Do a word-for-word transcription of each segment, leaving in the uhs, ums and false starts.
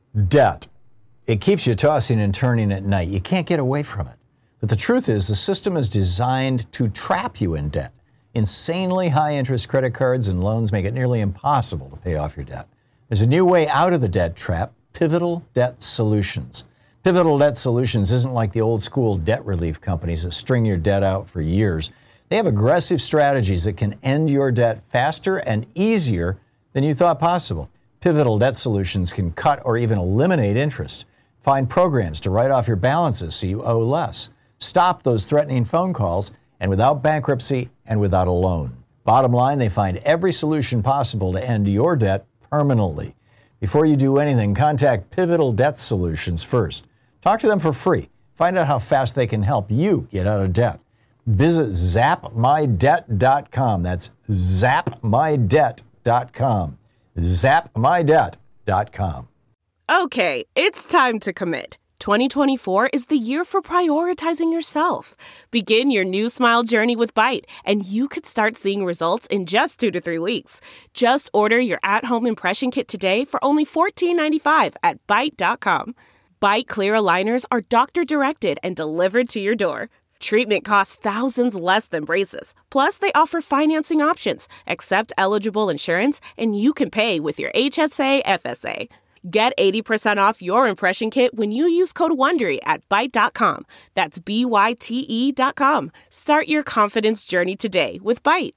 Debt. It keeps you tossing and turning at night. You can't get away from it. But the truth is, the system is designed to trap you in debt. Insanely high interest credit cards and loans make it nearly impossible to pay off your debt. There's a new way out of the debt trap: Pivotal Debt Solutions. Pivotal Debt Solutions isn't like the old school debt relief companies that string your debt out for years. They have aggressive strategies that can end your debt faster and easier than you thought possible. Pivotal Debt Solutions can cut or even eliminate interest. Find programs to write off your balances so you owe less. Stop those threatening phone calls, and without bankruptcy and without a loan. Bottom line, they find every solution possible to end your debt permanently. Before you do anything, contact Pivotal Debt Solutions first. Talk to them for free. Find out how fast they can help you get out of debt. Visit zap my debt dot com. That's zap my debt dot com. zap my debt dot com. Okay, it's time to commit. twenty twenty-four is the year for prioritizing yourself. Begin your new smile journey with Byte, and you could start seeing results in just two to three weeks. Just order your at-home impression kit today for only fourteen ninety-five at byte dot com. Byte clear aligners are doctor-directed and delivered to your door. Treatment costs thousands less than braces. Plus, they offer financing options, accept eligible insurance, and you can pay with your H S A F S A. Get eighty percent off your impression kit when you use code WONDERY at byte dot com. That's B Y T E dot com. Start your confidence journey today with Byte.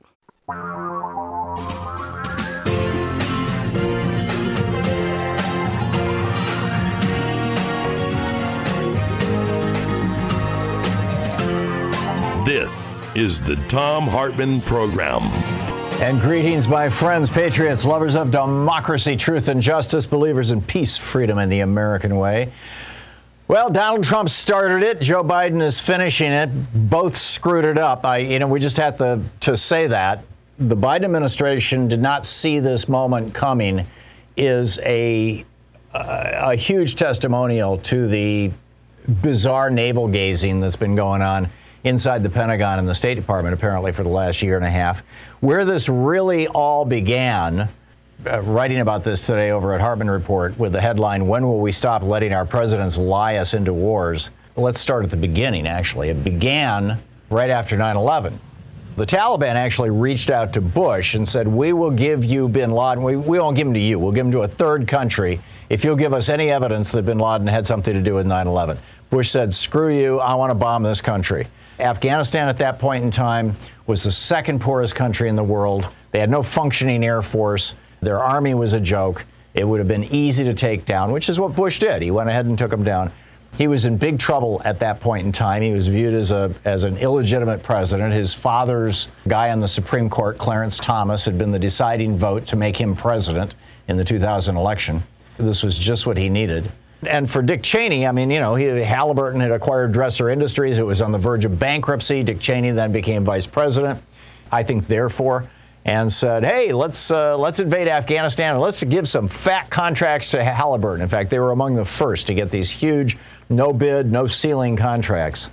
This is the Thom Hartmann Program. And greetings, my friends, patriots, lovers of democracy, truth, and justice, believers in peace, freedom, and the American way. Well, Donald Trump started it. Joe Biden is finishing it. Both screwed it up. I, you know, we just had to, to say that. The Biden administration did not see this moment coming is a, a, a huge testimonial to the bizarre navel-gazing that's been going on inside the Pentagon and the State Department, apparently, for the last year and a half. Where this really all began, uh, writing about this today over at Hartmann Report with the headline, "When Will We Stop Letting Our Presidents Lie Us Into Wars?" Let's start at the beginning, actually. It began right after nine eleven. The Taliban actually reached out to Bush and said, we will give you bin Laden. We, we won't give him to you. We'll give him to a third country if you'll give us any evidence that bin Laden had something to do with nine eleven. Bush said, screw you. I want to bomb this country. Afghanistan at that point in time was the second poorest country in the world. They had no functioning air force. Their army was a joke. It would have been easy to take down, which is what Bush did. He went ahead and took them down. He was in big trouble at that point in time. He was viewed as a as an illegitimate president. His father's guy on the Supreme Court, Clarence Thomas, had been the deciding vote to make him president in the two thousand election. This was just what he needed. And for Dick Cheney, I mean, you know, he, Halliburton had acquired Dresser Industries. It was on the verge of bankruptcy. Dick Cheney then became vice president, I think, therefore, and said, hey, let's uh, let's invade Afghanistan and let's give some fat contracts to Halliburton. In fact, they were among the first to get these huge no bid, no ceiling contracts.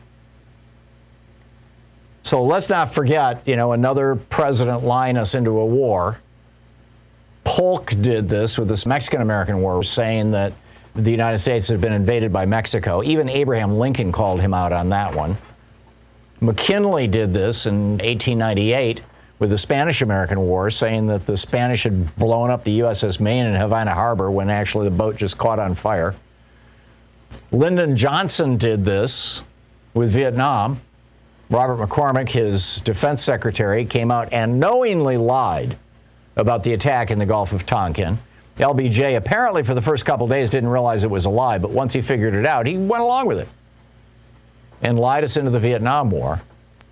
So let's not forget, you know, another president lying us into a war. Polk did this with this Mexican-American war, saying that the United States had been invaded by Mexico. Even Abraham Lincoln called him out on that one. McKinley did this in eighteen ninety-eight with the Spanish-American War, saying that the Spanish had blown up the U S S Maine in Havana Harbor when actually the boat just caught on fire. Lyndon Johnson did this with Vietnam. Robert McCormick, his defense secretary, came out and knowingly lied about the attack in the Gulf of Tonkin. L B J apparently for the first couple of days didn't realize it was a lie, but once he figured it out, he went along with it and lied us into the Vietnam War.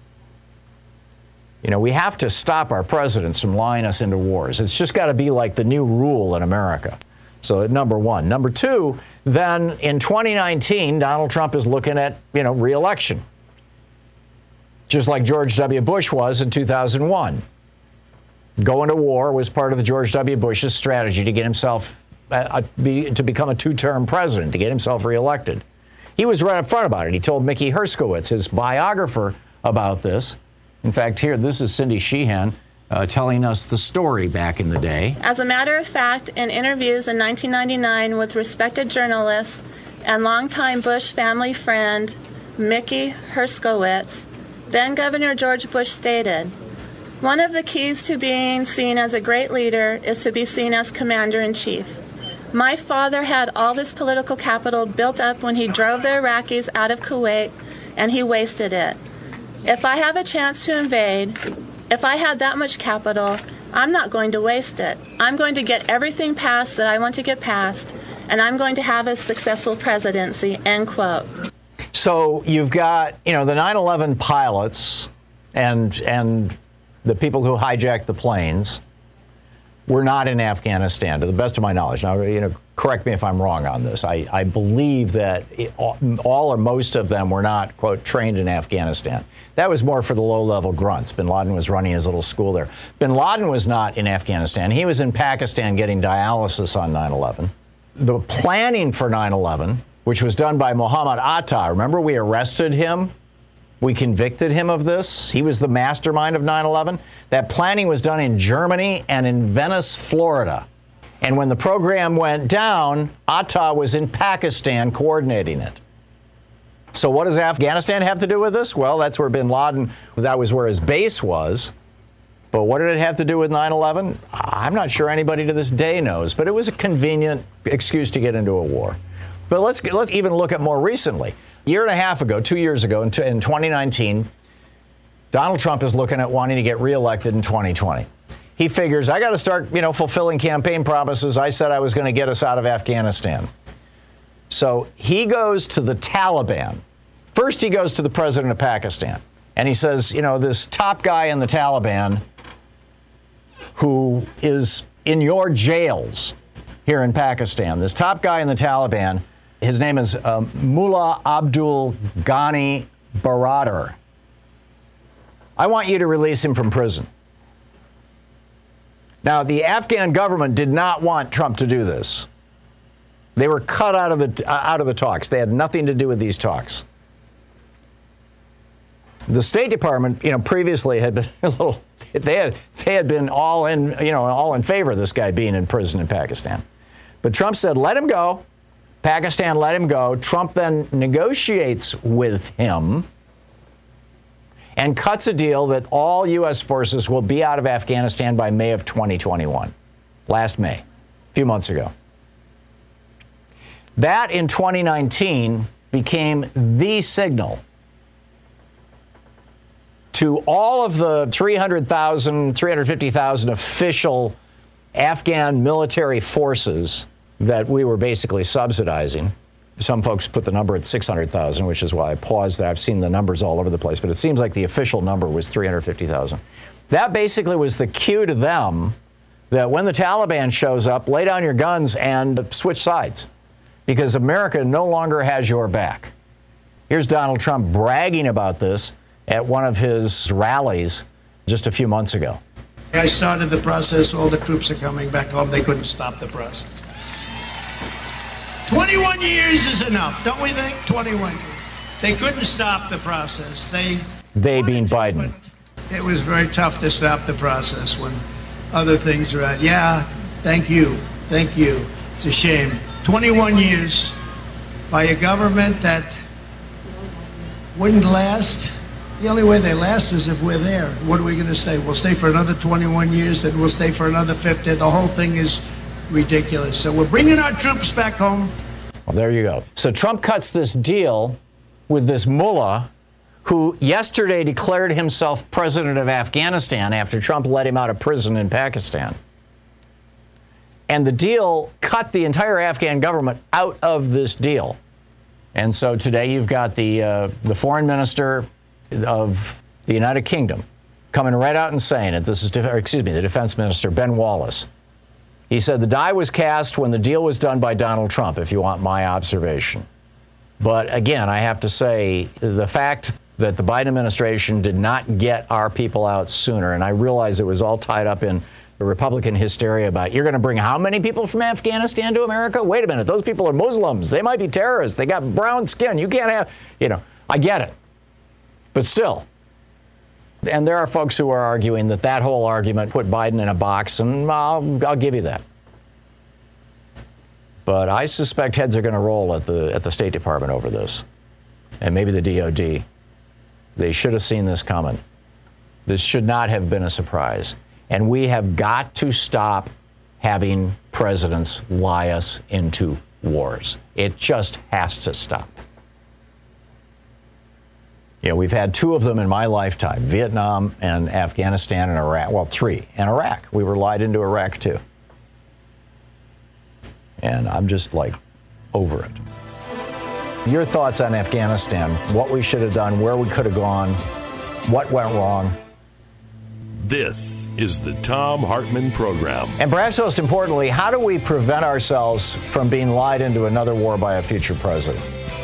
You know, we have to stop our presidents from lying us into wars. It's just got to be like the new rule in America. So number one. Number two, then in twenty nineteen, Donald Trump is looking at, you know, re-election, just like George W. Bush was in two thousand one. Going to war was part of the George W. Bush's strategy to get himself uh, be, to become a two-term president, to get himself reelected. He was right up front about it. He told Mickey Herskowitz, his biographer, about this. In fact, here, this is Cindy Sheehan uh, telling us the story back in the day. As a matter of fact, in interviews in nineteen ninety-nine with respected journalists and longtime Bush family friend Mickey Herskowitz, then Governor George Bush stated, "One of the keys to being seen as a great leader is to be seen as commander-in-chief. My father had all this political capital built up when he drove the Iraqis out of Kuwait, and he wasted it. If I have a chance to invade, if I had that much capital, I'm not going to waste it. I'm going to get everything passed that I want to get passed, and I'm going to have a successful presidency," end quote. So you've got, you know, the nine eleven pilots and and the people who hijacked the planes were not in Afghanistan, to the best of my knowledge. Now, you know, correct me if I'm wrong on this. I, I believe that it, all or most of them were not, quote, trained in Afghanistan. That was more for the low-level grunts. Bin Laden was running his little school there. Bin Laden was not in Afghanistan. He was in Pakistan getting dialysis on nine eleven. The planning for nine eleven, which was done by Mohammed Atta, remember we arrested him? We convicted him of this. He was the mastermind of nine eleven. That planning was done in Germany and in Venice, Florida. And when the program went down, Atta was in Pakistan coordinating it. So what does Afghanistan have to do with this? Well, that's where bin Laden, that was where his base was. But what did it have to do with nine eleven? I'm not sure anybody to this day knows, but it was a convenient excuse to get into a war. But let's let's even look at more recently. A year and a half ago, two years ago, in, in twenty nineteen, Donald Trump is looking at wanting to get reelected in twenty twenty. He figures, I got to start, you know, fulfilling campaign promises. I said I was going to get us out of Afghanistan. So he goes to the Taliban. First, he goes to the president of Pakistan. And he says, you know, this top guy in the Taliban who is in your jails here in Pakistan, this top guy in the Taliban, his name is um, Mullah Abdul Ghani Baradar. I want you to release him from prison. Now, the Afghan government did not want Trump to do this. They were cut out of the uh, out of the talks. They had nothing to do with these talks. The State Department, you know, previously had been a little. They had they had been all in, you know, all in favor of this guy being in prison in Pakistan. But Trump said, let him go. Pakistan let him go. Trump then negotiates with him and cuts a deal that all U S forces will be out of Afghanistan by May of twenty twenty-one. Last May, a few months ago. That in twenty nineteen became the signal to all of the three hundred thousand, three hundred fifty thousand official Afghan military forces that we were basically subsidizing. Some folks put the number at six hundred thousand, which is why I paused there. I've seen the numbers all over the place, but it seems like the official number was three hundred fifty thousand. That basically was the cue to them that when the Taliban shows up, lay down your guns and switch sides, because America no longer has your back. Here's Donald Trump bragging about this at one of his rallies just a few months ago. I started the process. All the troops are coming back home. They couldn't stop the process. twenty-one years is enough, don't we think? twenty-one years. They couldn't stop the process. They They being Biden. It was very tough to stop the process when other things are out. Yeah, thank you. Thank you. It's a shame. twenty-one years by a government that wouldn't last. The only way they last is if we're there. What are we going to say? We'll stay for another twenty-one years, then we'll stay for another fifty. The whole thing is ridiculous. So we're bringing our troops back home. Well, there you go. So Trump cuts this deal with this mullah who yesterday declared himself president of Afghanistan after Trump let him out of prison in Pakistan. And the deal cut the entire Afghan government out of this deal. And so today you've got the uh, the foreign minister of the United Kingdom coming right out and saying it. This is, excuse me, the defense minister, Ben Wallace. He said the die was cast when the deal was done by Donald Trump, if you want my observation. But again, I have to say the fact that the Biden administration did not get our people out sooner, and I realize it was all tied up in the Republican hysteria about you're going to bring how many people from Afghanistan to America? Wait a minute, those people are Muslims. They might be terrorists. They got brown skin. You can't have, you know, I get it. But still, And there are folks who are arguing that that whole argument put Biden in a box, and I'll, I'll give you that. But I suspect heads are going to roll at the at the State Department over this, and maybe the D O D. They should have seen this coming. This should not have been a surprise. And we have got to stop having presidents lie us into wars. It just has to stop. You know, we've had two of them in my lifetime, Vietnam and Afghanistan and Iraq. Well, three. And Iraq. We were lied into Iraq, too. And I'm just, like, over it. Your thoughts on Afghanistan, what we should have done, where we could have gone, what went wrong. This is the Thom Hartmann Program. And perhaps most importantly, how do we prevent ourselves from being lied into another war by a future president?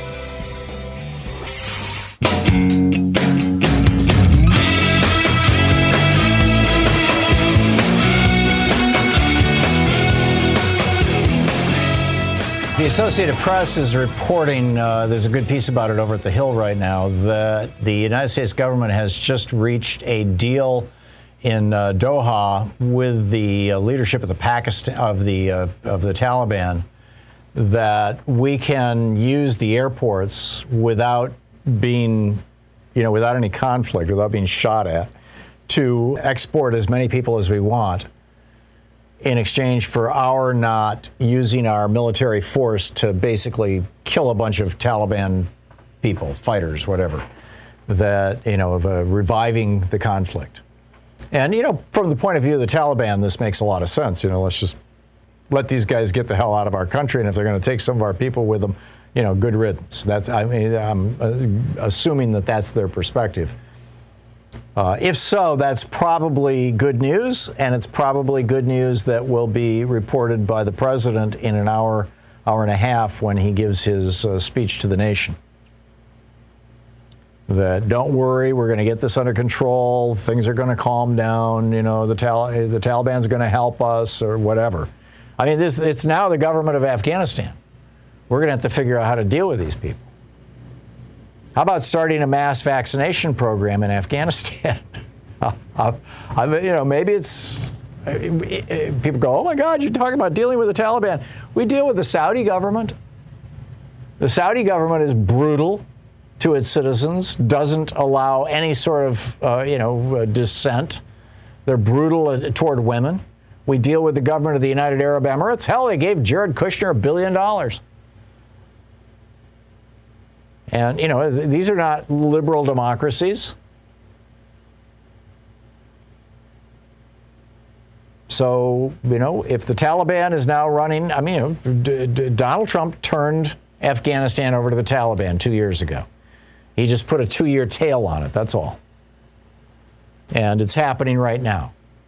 The Associated Press is reporting, uh, there's a good piece about it over at The Hill right now, that the United States government has just reached a deal in uh, Doha with the uh, leadership of the Pakistan of the uh, of the Taliban, that we can use the airports without being, you know, without any conflict, without being shot at, to export as many people as we want, in exchange for our not using our military force to basically kill a bunch of Taliban people, fighters, whatever, that, you know, of uh, reviving the conflict. And, you know, from the point of view of the Taliban, this makes a lot of sense. You know, let's just let these guys get the hell out of our country. And if they're going to take some of our people with them, you know, good riddance. That's, I mean, I'm uh, assuming that that's their perspective. Uh, if so, that's probably good news, and it's probably good news that will be reported by the president in an hour, hour and a half when he gives his uh, speech to the nation. That don't worry, we're going to get this under control, things are going to calm down, you know, the, Tal- the Taliban's going to help us or whatever. I mean, this, it's now the government of Afghanistan. We're going to have to figure out how to deal with these people. How about starting a mass vaccination program in Afghanistan? I, I, you know, maybe it's, people go, oh my God, you're talking about dealing with the Taliban. We deal with the Saudi government. The Saudi government is brutal to its citizens, doesn't allow any sort of, uh, you know, uh, dissent. They're brutal toward women. We deal with the government of the United Arab Emirates. Hell, they gave Jared Kushner a billion dollars. And, you know, these are not liberal democracies. So, you know, if the Taliban is now running, I mean, you know, D- D- Donald Trump turned Afghanistan over to the Taliban two years ago. He just put a two-year tail on it, that's all. And it's happening right now.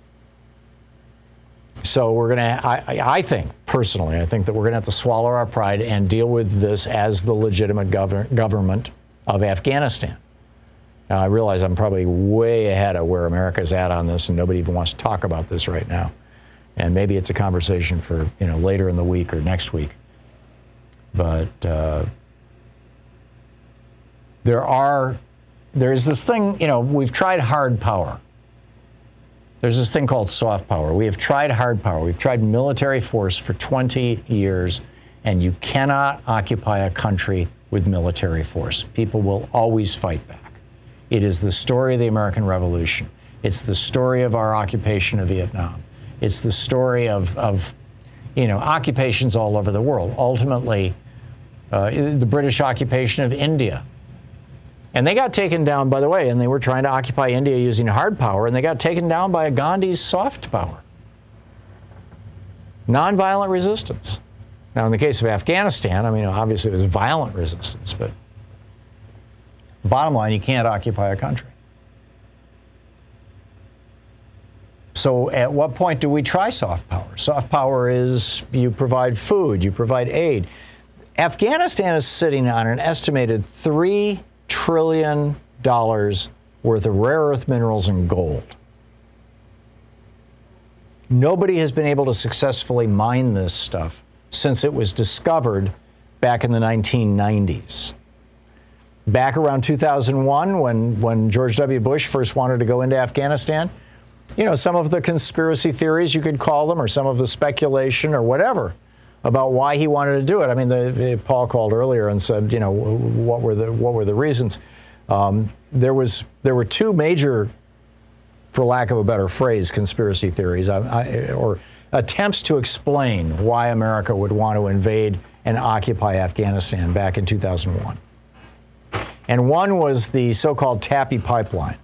So we're going to, I, I think, personally, I think that we're going to have to swallow our pride and deal with this as the legitimate gov- government of Afghanistan. Now, I realize I'm probably way ahead of where America's at on this, and nobody even wants to talk about this right now. And maybe it's a conversation for, you know, later in the week or next week. But uh, there are, there's this thing, you know, we've tried hard power. There's this thing called soft power. We have tried hard power. We've tried military force for twenty years, and you cannot occupy a country with military force. People will always fight back. It is the story of the American Revolution. It's the story of our occupation of Vietnam. It's the story of, of you know, occupations all over the world. Ultimately, uh, the British occupation of India. And they got taken down, by the way, and they were trying to occupy India using hard power, and they got taken down by Gandhi's soft power. Nonviolent resistance. Now, in the case of Afghanistan, I mean, obviously it was violent resistance, but bottom line, you can't occupy a country. So at what point do we try soft power? Soft power is you provide food, you provide aid. Afghanistan is sitting on an estimated three trillion dollars worth of rare earth minerals and gold. Nobody has been able to successfully mine this stuff since it was discovered back in the nineteen nineties. back around two thousand one when, when George W. Bush first wanted to go into Afghanistan, you know, some of the conspiracy theories, you could call them, or some of the speculation or whatever about why he wanted to do it. I mean, the, the, Paul called earlier and said, you know, what were the what were the reasons? Um, there was there were two major, for lack of a better phrase, conspiracy theories, I, I, or attempts to explain why America would want to invade and occupy Afghanistan back in two thousand one. And one was the so-called TAPI pipeline.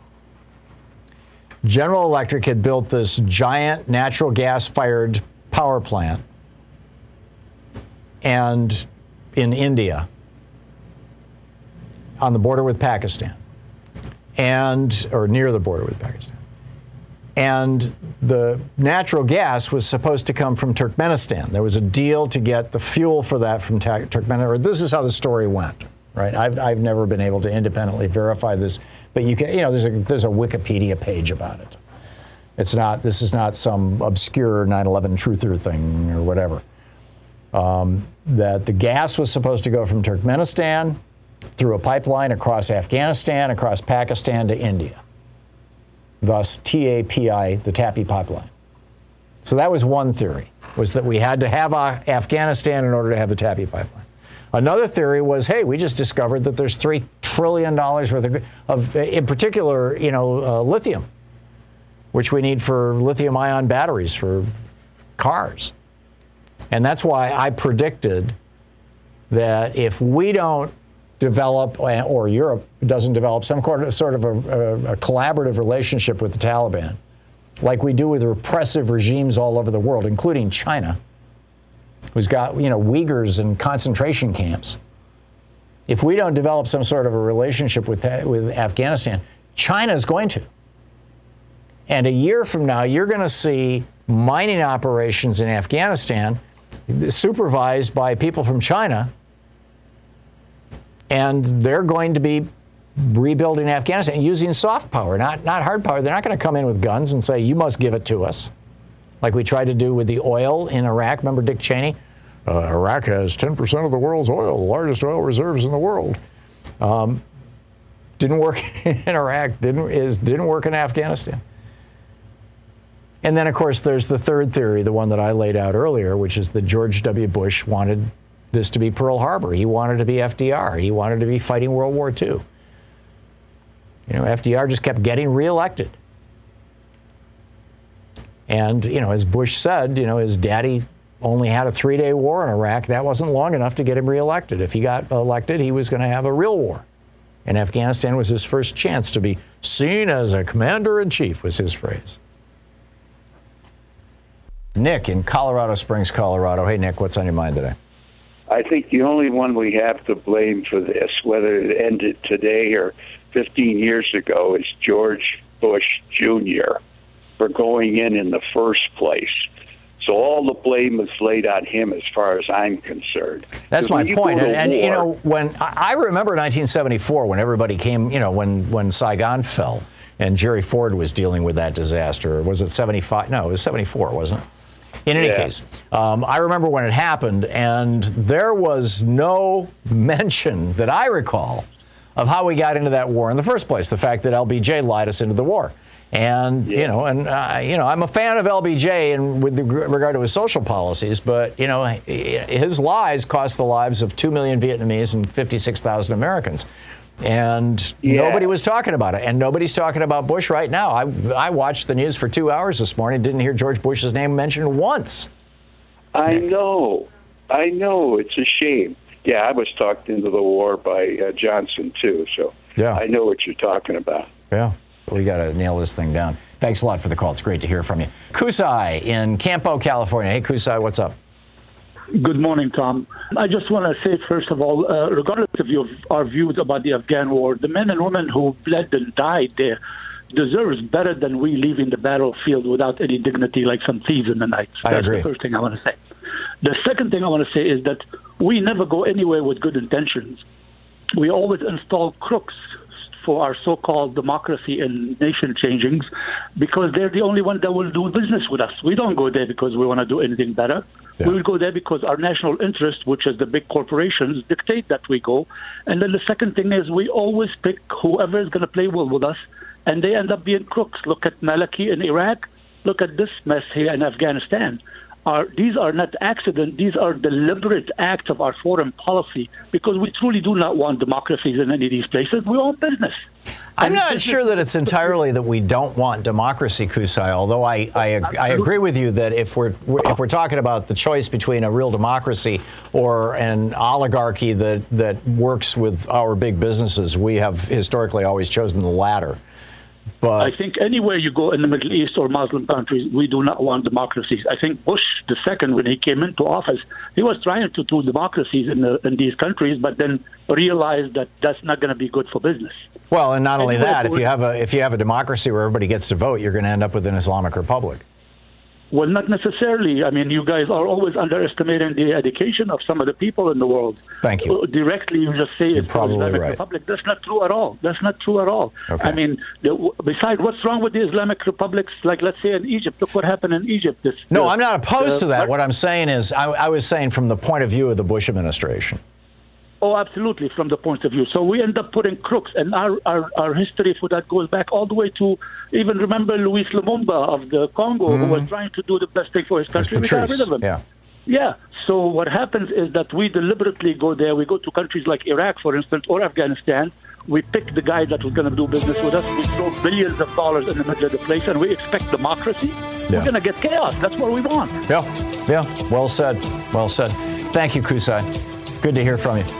General Electric had built this giant natural gas-fired power plant and in India on the border with Pakistan, and or near the border with Pakistan. And the natural gas was supposed to come from Turkmenistan. There was a deal to get the fuel for that from Ta- Turkmenistan. Or this is how the story went, right? I've I've never been able to independently verify this, but you can, you know, there's a there's a Wikipedia page about it. It's not, this is not some obscure nine eleven truther thing or whatever. Um, that the gas was supposed to go from Turkmenistan through a pipeline across Afghanistan, across Pakistan to India. Thus, T A P I, the TAPI pipeline. So that was one theory, was that we had to have uh, Afghanistan in order to have the TAPI pipeline. Another theory was, hey, we just discovered that there's three trillion dollars worth of, of in particular, you know, uh, lithium, which we need for lithium-ion batteries for cars. And that's why I predicted that if we don't develop, or Europe doesn't develop some sort of a, a, a collaborative relationship with the Taliban, like we do with repressive regimes all over the world, including China, who's got, you know, Uyghurs in concentration camps. If we don't develop some sort of a relationship with, with Afghanistan, China is going to. And a year from now, you're going to see mining operations in Afghanistan supervised by people from China, and they're going to be rebuilding Afghanistan using soft power, not, not hard power. They're not going to come in with guns and say, you must give it to us, like we tried to do with the oil in Iraq. Remember Dick Cheney? Uh, Iraq has ten percent of the world's oil, the largest oil reserves in the world. Um, didn't work in Iraq, didn't, is, didn't work in Afghanistan. And then, of course, there's the third theory, the one that I laid out earlier, which is that George W. Bush wanted this to be Pearl Harbor. He wanted to be F D R. He wanted to be fighting World War Two. You know, F D R just kept getting reelected. And, you know, as Bush said, you know, his daddy only had a three-day war in Iraq. That wasn't long enough to get him reelected. If he got elected, he was going to have a real war. And Afghanistan was his first chance to be seen as a commander-in-chief, was his phrase. Nick in Colorado Springs, Colorado. Hey, Nick, what's on your mind today? I think the only one we have to blame for this, whether it ended today or fifteen years ago, is George Bush Junior for going in in the first place. So all the blame is laid on him as far as I'm concerned. That's my point. And, and war, you know, when I remember nineteen seventy-four, when everybody came, you know, when, when Saigon fell and Jerry Ford was dealing with that disaster. Was it seventy-five? No, it was seventy-four, wasn't it? In any yeah. case, um, I remember when it happened, and there was no mention that I recall of how we got into that war in the first place. The fact that L B J lied us into the war. And, yeah. you know, and, uh, you know, I'm a fan of L B J and with regard to his social policies, but, you know, his lies cost the lives of two million Vietnamese and fifty-six thousand Americans. And yeah. nobody was talking about it. And nobody's talking about Bush right now. I, I watched the news for two hours this morning, didn't hear George Bush's name mentioned once. I know. I know. It's a shame. Yeah, I was talked into the war by uh, Johnson, too. So yeah. I know what you're talking about. Yeah. We got to nail this thing down. Thanks a lot for the call. It's great to hear from you. Kusai in Campo, California. Hey, Kusai, what's up? Good morning, Tom. I just want to say, first of all, uh, regardless of your, our views about the Afghan war, the men and women who bled and died there deserves better than we leaving the battlefield without any dignity like some thieves in the night. So I that's agree. the first thing I want to say. The second thing I want to say is that we never go anywhere with good intentions. We always install crooks for our so-called democracy and nation changings because they're the only one that will do business with us. We don't go there because we want to do anything better. Yeah. We will go there because our national interest, which is the big corporations, dictate that we go. And then the second thing is we always pick whoever is going to play well with us, and they end up being crooks. Look at Maliki in Iraq. Look at this mess here in Afghanistan. Are, these are not accident. These are deliberate acts of our foreign policy because we truly do not want democracies in any of these places. We want business. I'm and not business, sure that it's entirely that we don't want democracy, Qusay, although I, I, I agree with you that if we're if we're talking about the choice between a real democracy or an oligarchy that, that works with our big businesses, we have historically always chosen the latter. But I think anywhere you go in the Middle East or Muslim countries, we do not want democracies. I think Bush the second, when he came into office, he was trying to do democracies in, the, in these countries, but then realized that that's not going to be good for business. Well, and not only that, if you have a if you have a democracy where everybody gets to vote, you're going to end up with an Islamic Republic. Well, not necessarily. I mean, you guys are always underestimating the education of some of the people in the world. Thank you. Directly, you just say You're it's probably Islamic right. Republic. That's not true at all. That's not true at all. Okay. I mean, the, besides, what's wrong with the Islamic republics? Like, let's say in Egypt. Look what happened in Egypt. This, no, the, I'm not opposed the, to that. What I'm saying is, I, I was saying from the point of view of the Bush administration. Oh, absolutely, from the point of view. So we end up putting crooks, and our, our, our history for that goes back all the way to, even remember Louis Lumumba of the Congo, mm-hmm. who was trying to do the best thing for his country. We got rid of him. Yeah. Yeah. So what happens is that we deliberately go there. We go to countries like Iraq, for instance, or Afghanistan. We pick the guy that was going to do business with us. We throw billions of dollars in the middle of the place, and we expect democracy. Yeah. We're going to get chaos. That's what we want. Yeah. Yeah. Well said. Well said. Thank you, Qusay. Good to hear from you.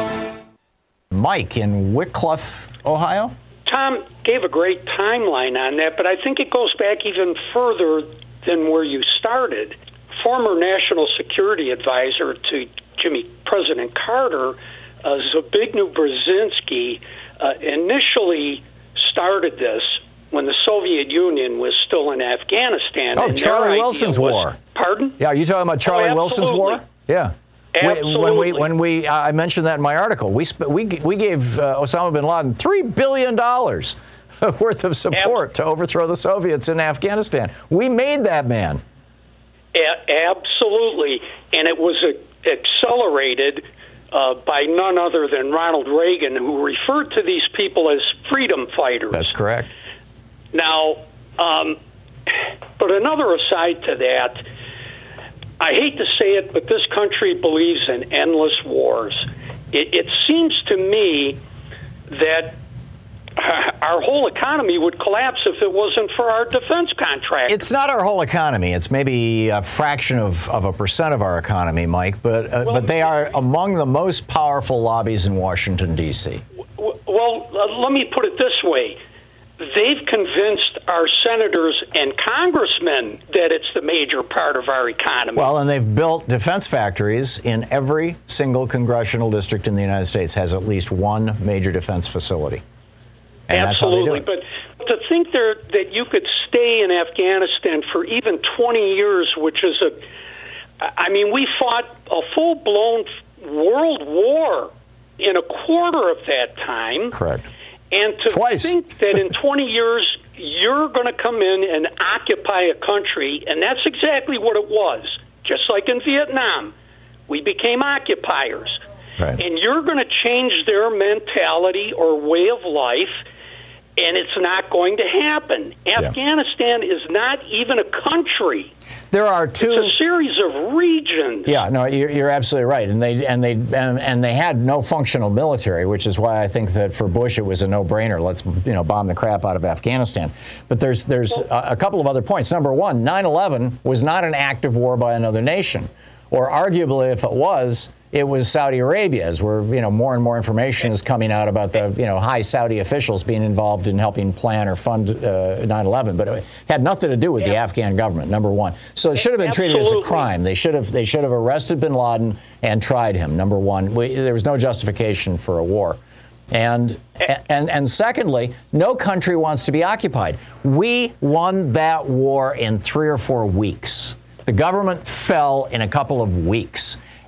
Mike in Wickliffe, Ohio. Tom gave a great timeline on that, but I think it goes back even further than where you started. Former National Security Advisor to Jimmy President Carter, uh, Zbigniew Brzezinski, uh, initially started this when the Soviet Union was still in Afghanistan. Oh, and Charlie Wilson's was, war. Pardon? Yeah, are you talking about Charlie oh, Wilson's war? Yeah. Absolutely. When we, when we, uh, I mentioned that in my article, we sp- we we gave uh, Osama bin Laden three billion dollars worth of support Ab- to overthrow the Soviets in Afghanistan. We made that man. A- absolutely, and it was a- accelerated uh, by none other than Ronald Reagan, who referred to these people as freedom fighters. That's correct. Now, um, but another aside to that. I hate to say it, but this country believes in endless wars. It, it seems to me that our whole economy would collapse if it wasn't for our defense contractors. It's not our whole economy. It's maybe a fraction of, of a percent of our economy, Mike, but uh, well, but they are among the most powerful lobbies in Washington, D C. W- well, uh, let me put it this way. They've convinced our senators and congressmen that it's the major part of our economy. Well, and they've built defense factories in every single congressional district in the United States has at least one major defense facility. And Absolutely. That's how they do it. But to think there, that you could stay in Afghanistan for even twenty years, which is a, I mean, we fought a full-blown world war in a quarter of that time. Correct. And to Twice. think that in twenty years you're going to come in and occupy a country, and that's exactly what it was. Just like in Vietnam, we became occupiers. Right. And you're going to change their mentality or way of life, and it's not going to happen. Yeah. Afghanistan is not even a country. There are two. It's a series of regions. Yeah, no, you're, you're absolutely right, and they and they and, and they had no functional military, which is why I think that for Bush it was a no-brainer. Let's you know bomb the crap out of Afghanistan. But there's there's well, a, a couple of other points. Number one, nine eleven was not an active war by another nation, or arguably, if it was, it was Saudi Arabia, as we're, you know, more and more information is coming out about the, you know, high Saudi officials being involved in helping plan or fund uh, nine eleven, but it had nothing to do with yeah. the Afghan government, number one. So it should have been treated Absolutely. as a crime. They should have they should have arrested bin Laden and tried him, number one. We, there was no justification for a war. And, and and secondly, no country wants to be occupied. We won that war in three or four weeks. The government fell in a couple of weeks.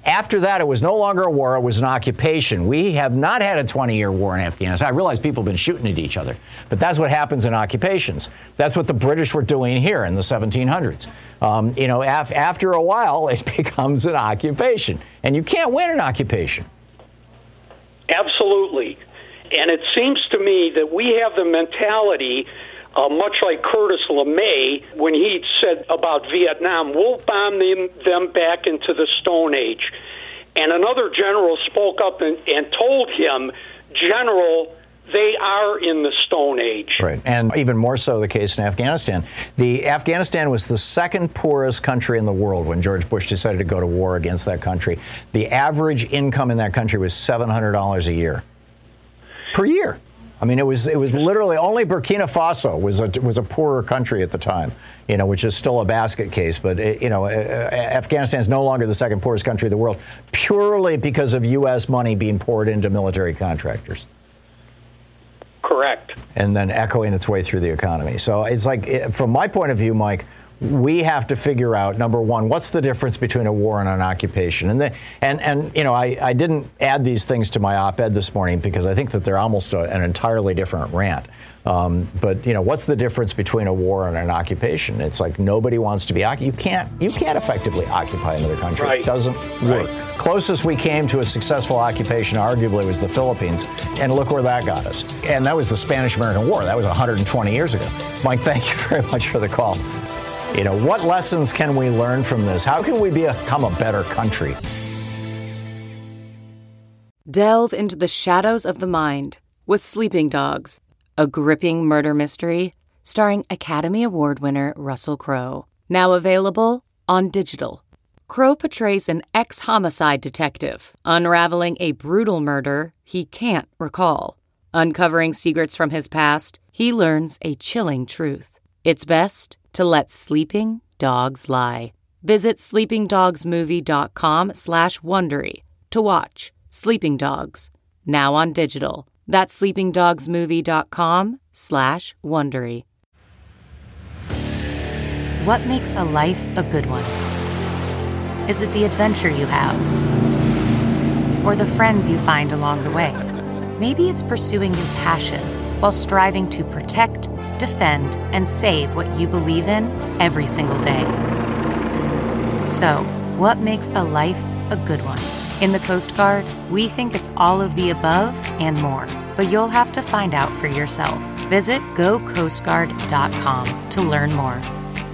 After that, it was no longer a war, it was an occupation. We have not had a twenty-year war in Afghanistan. I realize people have been shooting at each other, but that's what happens in occupations. That's what the British were doing here in the seventeen hundreds. Um, you know, af- after a while, it becomes an occupation, and you can't win an occupation. Absolutely. And it seems to me that we have the mentality, uh, much like Curtis LeMay, when he said about Vietnam, we'll bomb them, them back into the Stone Age. And another general spoke up and, and told him, General, they are in the Stone Age. Right, and even more so the case in Afghanistan. The Afghanistan was the second poorest country in the world when George Bush decided to go to war against that country. The average income in that country was seven hundred dollars a year. Per year. I mean, it was it was literally only Burkina Faso was a was a poorer country at the time, you know, which is still a basket case. But it, you know, Afghanistan is no longer the second poorest country in the world, purely because of U S money being poured into military contractors. Correct. And then echoing its way through the economy. So it's like, from my point of view, Mike, we have to figure out, number one, what's the difference between a war and an occupation? And, the, and, and you know, I, I didn't add these things to my op-ed this morning because I think that they're almost a, an entirely different rant. Um, but, you know, what's the difference between a war and an occupation? It's like nobody wants to be occupied. You can't, you can't effectively occupy another country. Right. It doesn't work. Right. Closest we came to a successful occupation, arguably, was the Philippines. And look where that got us. And that was the Spanish-American War. That was one hundred twenty years ago. Mike, thank you very much for the call. You know, what lessons can we learn from this? How can we become a better country? Delve into the shadows of the mind with Sleeping Dogs, a gripping murder mystery starring Academy Award winner Russell Crowe. Now available on digital. Crowe portrays an ex-homicide detective unraveling a brutal murder he can't recall. Uncovering secrets from his past, he learns a chilling truth. It's best to let sleeping dogs lie. Visit sleepingdogsmovie.com slash Wondery to watch Sleeping Dogs, now on digital. That's sleepingdogsmovie.com slash Wondery. What makes a life a good one? Is it the adventure you have? Or the friends you find along the way? Maybe it's pursuing your passion while striving to protect, defend, and save what you believe in every single day. So, what makes a life a good one? In the Coast Guard, we think it's all of the above and more, but you'll have to find out for yourself. Visit go coast guard dot com to learn more.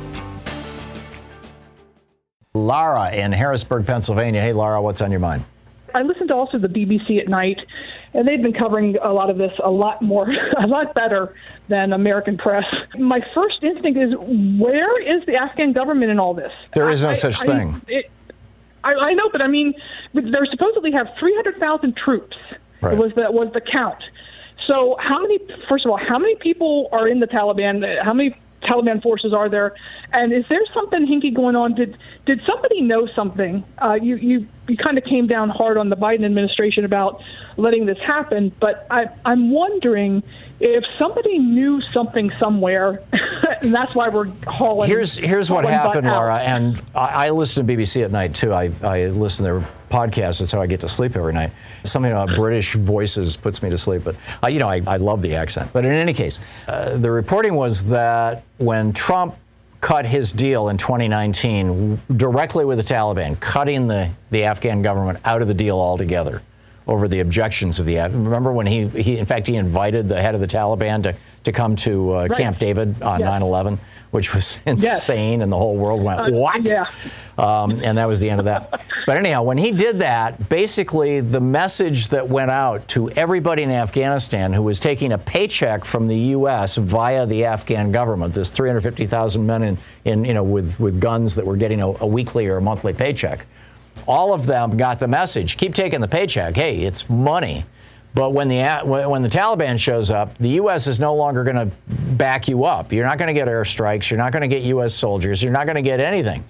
Lara in Harrisburg, Pennsylvania. Hey, Lara, what's on your mind? I listen to also the B B C at night, and they've been covering a lot of this a lot more, a lot better than American press. My first instinct is, where is the Afghan government in all this? There is no I, such I, thing. I, it, I, I know, but I mean, they supposedly have three hundred thousand troops. Right. Was the was the count. So how many? First of all, how many people are in the Taliban? How many Taliban forces are there? And is there something hinky going on? Did did somebody know something? Uh, you you you kind of came down hard on the Biden administration about letting this happen, but I I'm wondering if somebody knew something somewhere, and that's why we're hauling. Here's here's what happened, Laura, and I, I listen to B B C at night too. I I listen to their podcasts. That's how I get to sleep every night. Something about British voices puts me to sleep, but uh, you know I I love the accent. But in any case, uh, the reporting was that when Trump cut his deal in twenty nineteen directly with the Taliban, cutting the the Afghan government out of the deal altogether over the objections of the, remember when he, he in fact, he invited the head of the Taliban to, to come to uh, right. Camp David on nine eleven, which was insane, yes. and the whole world went, uh, what? Yeah. Um, and that was the end of that. But anyhow, when he did that, basically the message that went out to everybody in Afghanistan who was taking a paycheck from the U S via the Afghan government, this three hundred fifty thousand men in, in you know, with, with guns that were getting a, a weekly or a monthly paycheck, all of them got the message, keep taking the paycheck. Hey, it's money. But when the when the Taliban shows up, the U S is no longer going to back you up. You're not going to get airstrikes. You're not going to get U S soldiers. You're not going to get anything.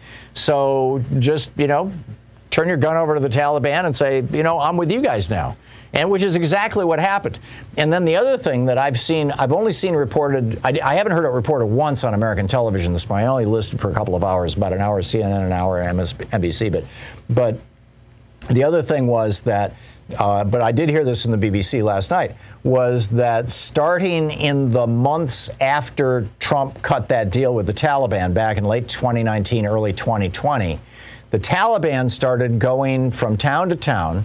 So just, you know, turn your gun over to the Taliban and say, you know, I'm with you guys now. And which is exactly what happened. And then the other thing that I've seen, I've only seen reported, I, I haven't heard it reported once on American television this morning. I only listened for a couple of hours, about an hour C N N, an hour M S N B C. But, but The other thing was that, uh, but I did hear this in the B B C last night, was that starting in the months after Trump cut that deal with the Taliban back in late twenty nineteen, early twenty twenty, the Taliban started going from town to town,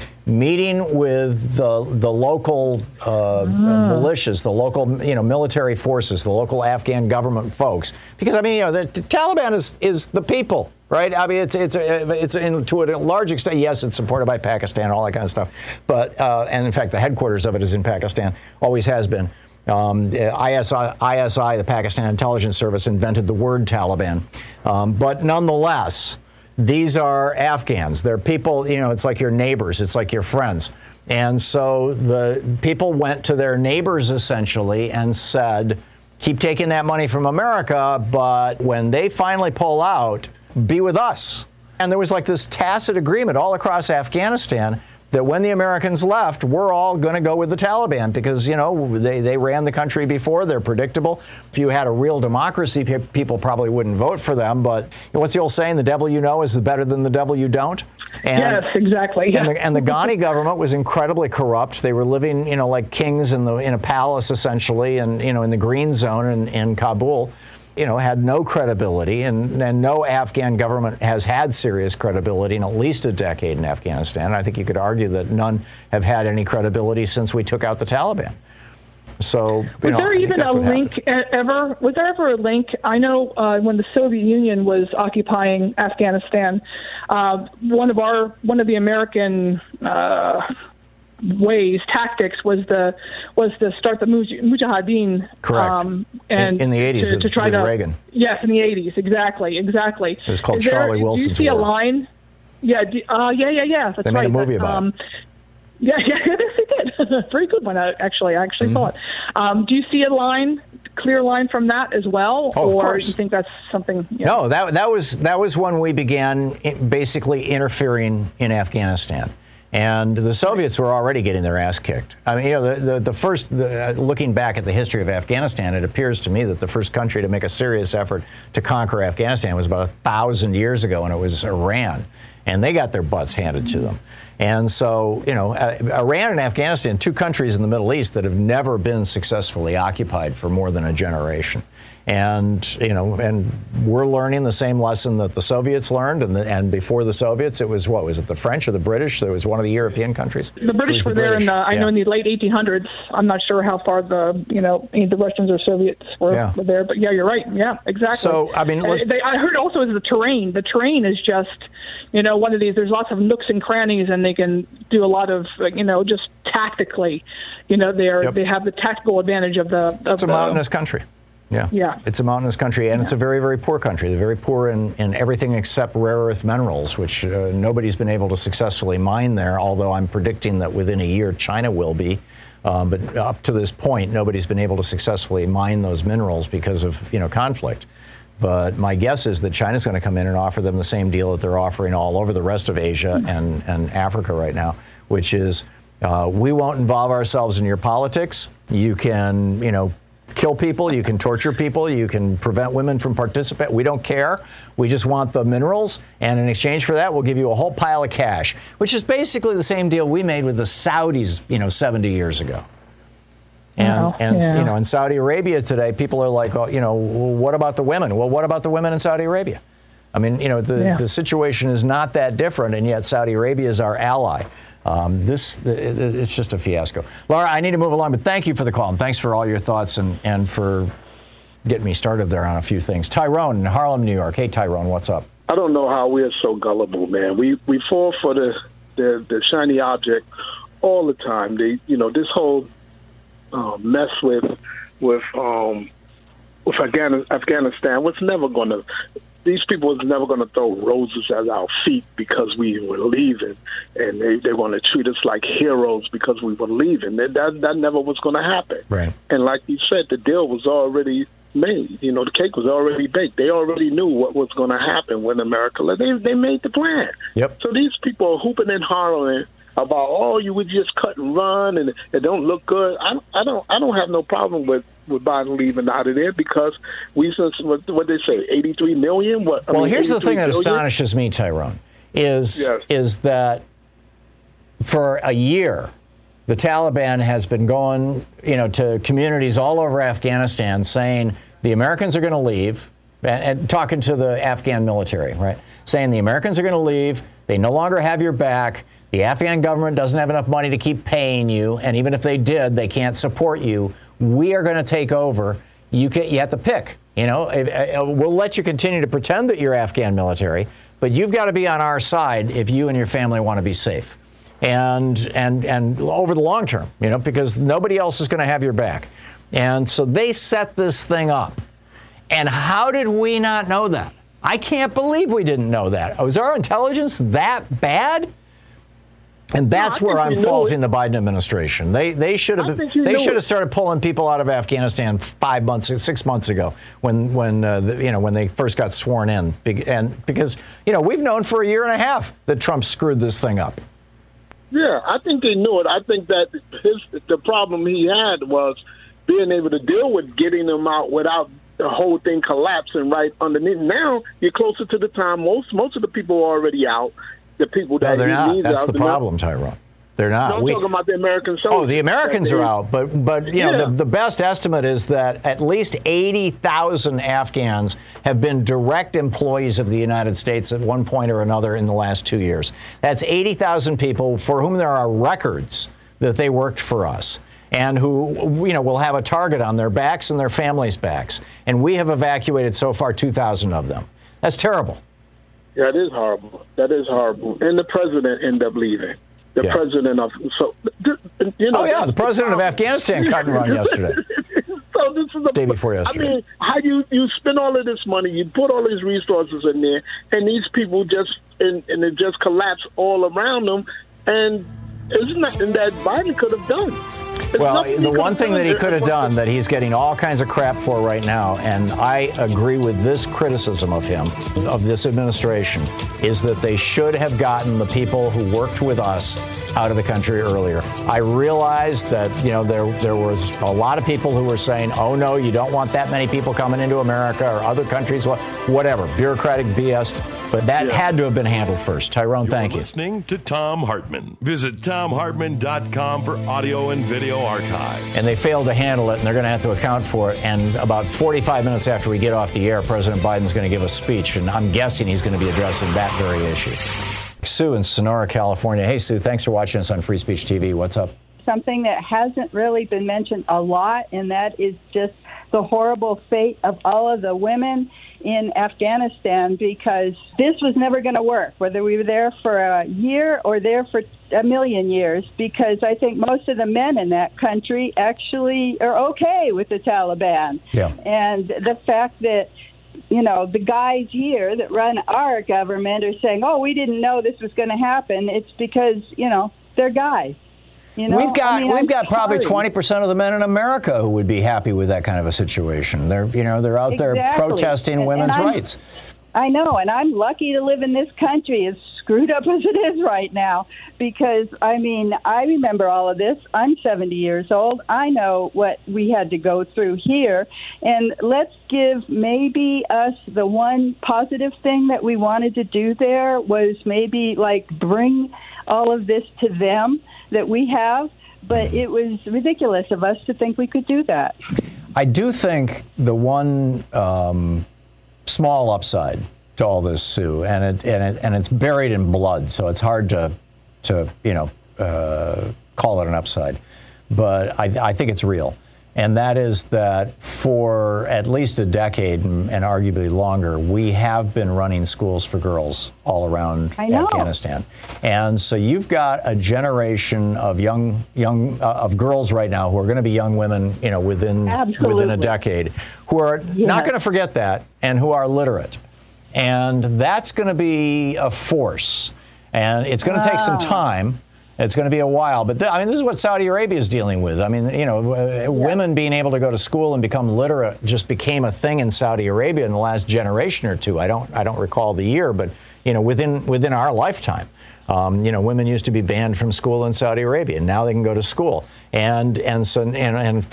meeting with the the local uh, oh. militias, the local you know military forces, the local Afghan government folks, because I mean you know the, the Taliban is is the people, right? I mean it's it's it's in, to a large extent, yes, it's supported by Pakistan, all that kind of stuff, but uh, and in fact the headquarters of it is in Pakistan, always has been. Um, I S I, I S I, the Pakistan Intelligence Service, invented the word Taliban, um, but nonetheless. These are Afghans. They're people, you know, it's like your neighbors. It's like your friends. And so the people went to their neighbors essentially and said, keep taking that money from America, but when they finally pull out, be with us. And there was like this tacit agreement all across Afghanistan that when the Americans left, we're all going to go with the Taliban because, you know, they, they ran the country before. They're predictable. If you had a real democracy, pe- people probably wouldn't vote for them. But you know, what's the old saying? The devil you know is better than the devil you don't. And, yes, exactly. And, the, and the Ghani government was incredibly corrupt. They were living, you know, like kings in the in a palace, essentially, and, you know, in the green zone in, in Kabul. You know, had no credibility, and, and no Afghan government has had serious credibility in at least a decade in Afghanistan. I think you could argue that none have had any credibility since we took out the Taliban. So, you was know, there even a link happened. ever? Was there ever a link? I know uh, when the Soviet Union was occupying Afghanistan, uh, one of our one of the American uh, ways, tactics was the was to start the Mujahideen. Correct. Um, and in, in the eighties to, with, to try with to, Reagan. Yes, in the eighties, exactly, exactly. It was called Is there, Charlie Wilson's Do you see War. a line? Yeah, do, uh, yeah, yeah, yeah. That's they made right. a movie but, about um, it. Yeah, yeah, yes, they did. Very good one, actually. I actually Mm-hmm. thought. Um, do you see a line, clear line from that as well, Oh, of or course. do you think that's something? You No, know? that that was that was when we began basically interfering in Afghanistan. And the Soviets were already getting their ass kicked. I mean, you know, the, the, the first, the, uh, looking back at the history of Afghanistan, it appears to me that the first country to make a serious effort to conquer Afghanistan was about a thousand years ago, and it was Iran. And they got their butts handed to them. And so, you know, uh, Iran and Afghanistan, two countries in the Middle East that have never been successfully occupied for more than a generation. And, you know, and we're learning the same lesson that the Soviets learned. And, the, and before the Soviets, it was, what was it, the French or the British? There was one of the European countries. The British were the there British. in the, I yeah. know in the late eighteen hundreds. I'm not sure how far the, you know, the Russians or Soviets were, yeah. were there. But yeah, you're right. Yeah, exactly. So, I mean, uh, they, I heard also is the terrain. The terrain is just, you know, one of these, there's lots of nooks and crannies, and they can do a lot of, you know, just tactically, you know, they're, yep. they have the tactical advantage of the. Of it's a the, mountainous country. Yeah. yeah. It's a mountainous country, and yeah. it's a very, very poor country. They're very poor in, in everything except rare earth minerals, which uh, nobody's been able to successfully mine there, although I'm predicting that within a year China will be. Um, but up to this point, nobody's been able to successfully mine those minerals because of, you know, conflict. But my guess is that China's going to come in and offer them the same deal that they're offering all over the rest of Asia mm-hmm. and, and Africa right now, which is uh, we won't involve ourselves in your politics. You can, you know, kill people, you can torture people, you can prevent women from participating. We don't care. We just want the minerals, and in exchange for that, we'll give you a whole pile of cash, which is basically the same deal we made with the Saudis, you know, seventy years ago. And, wow. and yeah. you know, in Saudi Arabia today, people are like, oh, you know, well, what about the women? Well, what about the women in Saudi Arabia? I mean, you know, the, yeah. the situation is not that different, and yet Saudi Arabia is our ally. Um, this it's just a fiasco. Laura, I need to move along, but thank you for the call, and thanks for all your thoughts and, and for getting me started there on a few things. Tyrone in Harlem, New York. Hey, Tyrone, what's up? I don't know how we're so gullible, man. We we fall for the the, the shiny object all the time. They, you know, this whole uh, mess with with um, with Afghanistan was never going to. These people was never going to throw roses at our feet because we were leaving, and they, they want to treat us like heroes because we were leaving. That that, that never was going to happen. Right. And like you said, the deal was already made. You know, the cake was already baked. They already knew what was going to happen when America left. They they made the plan. Yep. So these people are hooping and hollering about, oh, you would just cut and run, and it don't look good. I I don't I don't have no problem with. with Biden leaving out of there because we, what, what they say, eighty-three million? What, I well, mean, here's the thing that billion? astonishes me, Tyrone, is, yes. is that for a year, the Taliban has been going, you know, to communities all over Afghanistan saying the Americans are going to leave, and, and talking to the Afghan military, right? Saying the Americans are going to leave. They no longer have your back. The Afghan government doesn't have enough money to keep paying you. And even if they did, they can't support you. We are going to take over. You can, you have to pick. You know, we'll let you continue to pretend that you're Afghan military, but you've got to be on our side if you and your family want to be safe. And and and over the long term, you know, because nobody else is going to have your back. And so they set this thing up. And how did we not know that? I can't believe we didn't know that. Was our intelligence that bad? And that's no, where I'm faulting the Biden administration. They they should have they should have started pulling people out of Afghanistan five months, six months ago when when uh, the, you know when they first got sworn in. And because you know we've known for a year and a half that Trump screwed this thing up. Yeah, I think they knew it. I think that his the problem he had was being able to deal with getting them out without the whole thing collapsing right underneath. Now you're closer to the time. Most most of the people are already out. The people that no, they're he not. needs That's out the problem, Tyrone. They're not. No, I'm we, talking about the American soldiers. Oh, the Americans are out, but but you know yeah. the, the best estimate is that at least eighty thousand Afghans have been direct employees of the United States at one point or another in the last two years. That's eighty thousand people for whom there are records that they worked for us, and who you know will have a target on their backs and their families' backs. And we have evacuated so far two thousand of them. That's terrible. Yeah, it is horrible. That is horrible. And the president ended up leaving. The yeah. president of so you know. Oh yeah, the president the of Afghanistan cut and run yesterday. So this is the day before yesterday. I mean, how you you spend all of this money, you put all these resources in there, and these people just and, and it just collapse all around them, and there's nothing that Biden could have done. Well, the one thing that he could have done that he's getting all kinds of crap for right now, and I agree with this criticism of him, of this administration, is that they should have gotten the people who worked with us out of the country earlier. I realized that, you know, there there was a lot of people who were saying, oh, no, you don't want that many people coming into America or other countries, whatever, bureaucratic B S. But that yeah. had to have been handled first. Tyrone, You're thank you. Listening to Thom Hartmann. Visit Thom Hartmann dot com for audio and video archive. And they failed to handle it, and they're going to have to account for it. And about forty-five minutes after we get off the air, President Biden's going to give a speech, and I'm guessing he's going to be addressing that very issue. Sue in Sonora, California. Hey, Sue, thanks for watching us on Free Speech T V. What's up? Something that hasn't really been mentioned a lot, and that is just the horrible fate of all of the women in Afghanistan, because this was never going to work, whether we were there for a year or there for a million years, because I think most of the men in that country actually are okay with the Taliban. Yeah. And the fact that, you know, the guys here that run our government are saying, oh, we didn't know this was going to happen, it's because, you know, they're guys. You know? We've got I mean, we've I'm got probably sorry. twenty percent of the men in America who would be happy with that kind of a situation. They're you know they're out exactly. there protesting and, women's and rights. I know, and I'm lucky to live in this country, as screwed up as it is right now, because, I mean, I remember all of this. I'm seventy years old. I know what we had to go through here, and let's give maybe us the one positive thing that we wanted to do there was maybe, like, bring all of this to them that we have, but it was ridiculous of us to think we could do that. I do think the one um, small upside to all this, Sue, and it and it and it's buried in blood, so it's hard to to you know uh, call it an upside, but I, I think it's real, and that is that for at least a decade and, and arguably longer, we have been running schools for girls all around Afghanistan, and so you've got a generation of young young uh, of girls right now who are going to be young women, you know, within Absolutely. within a decade, who are yes. not going to forget that and who are literate. And that's going to be a force, and it's going to take some time. It's going to be a while, but th- I mean, this is what Saudi Arabia is dealing with. I mean, you know, uh, yeah. women being able to go to school and become literate just became a thing in Saudi Arabia in the last generation or two. I don't, I don't recall the year, but you know, within within our lifetime, um, you know, women used to be banned from school in Saudi Arabia, and now they can go to school. And and so and,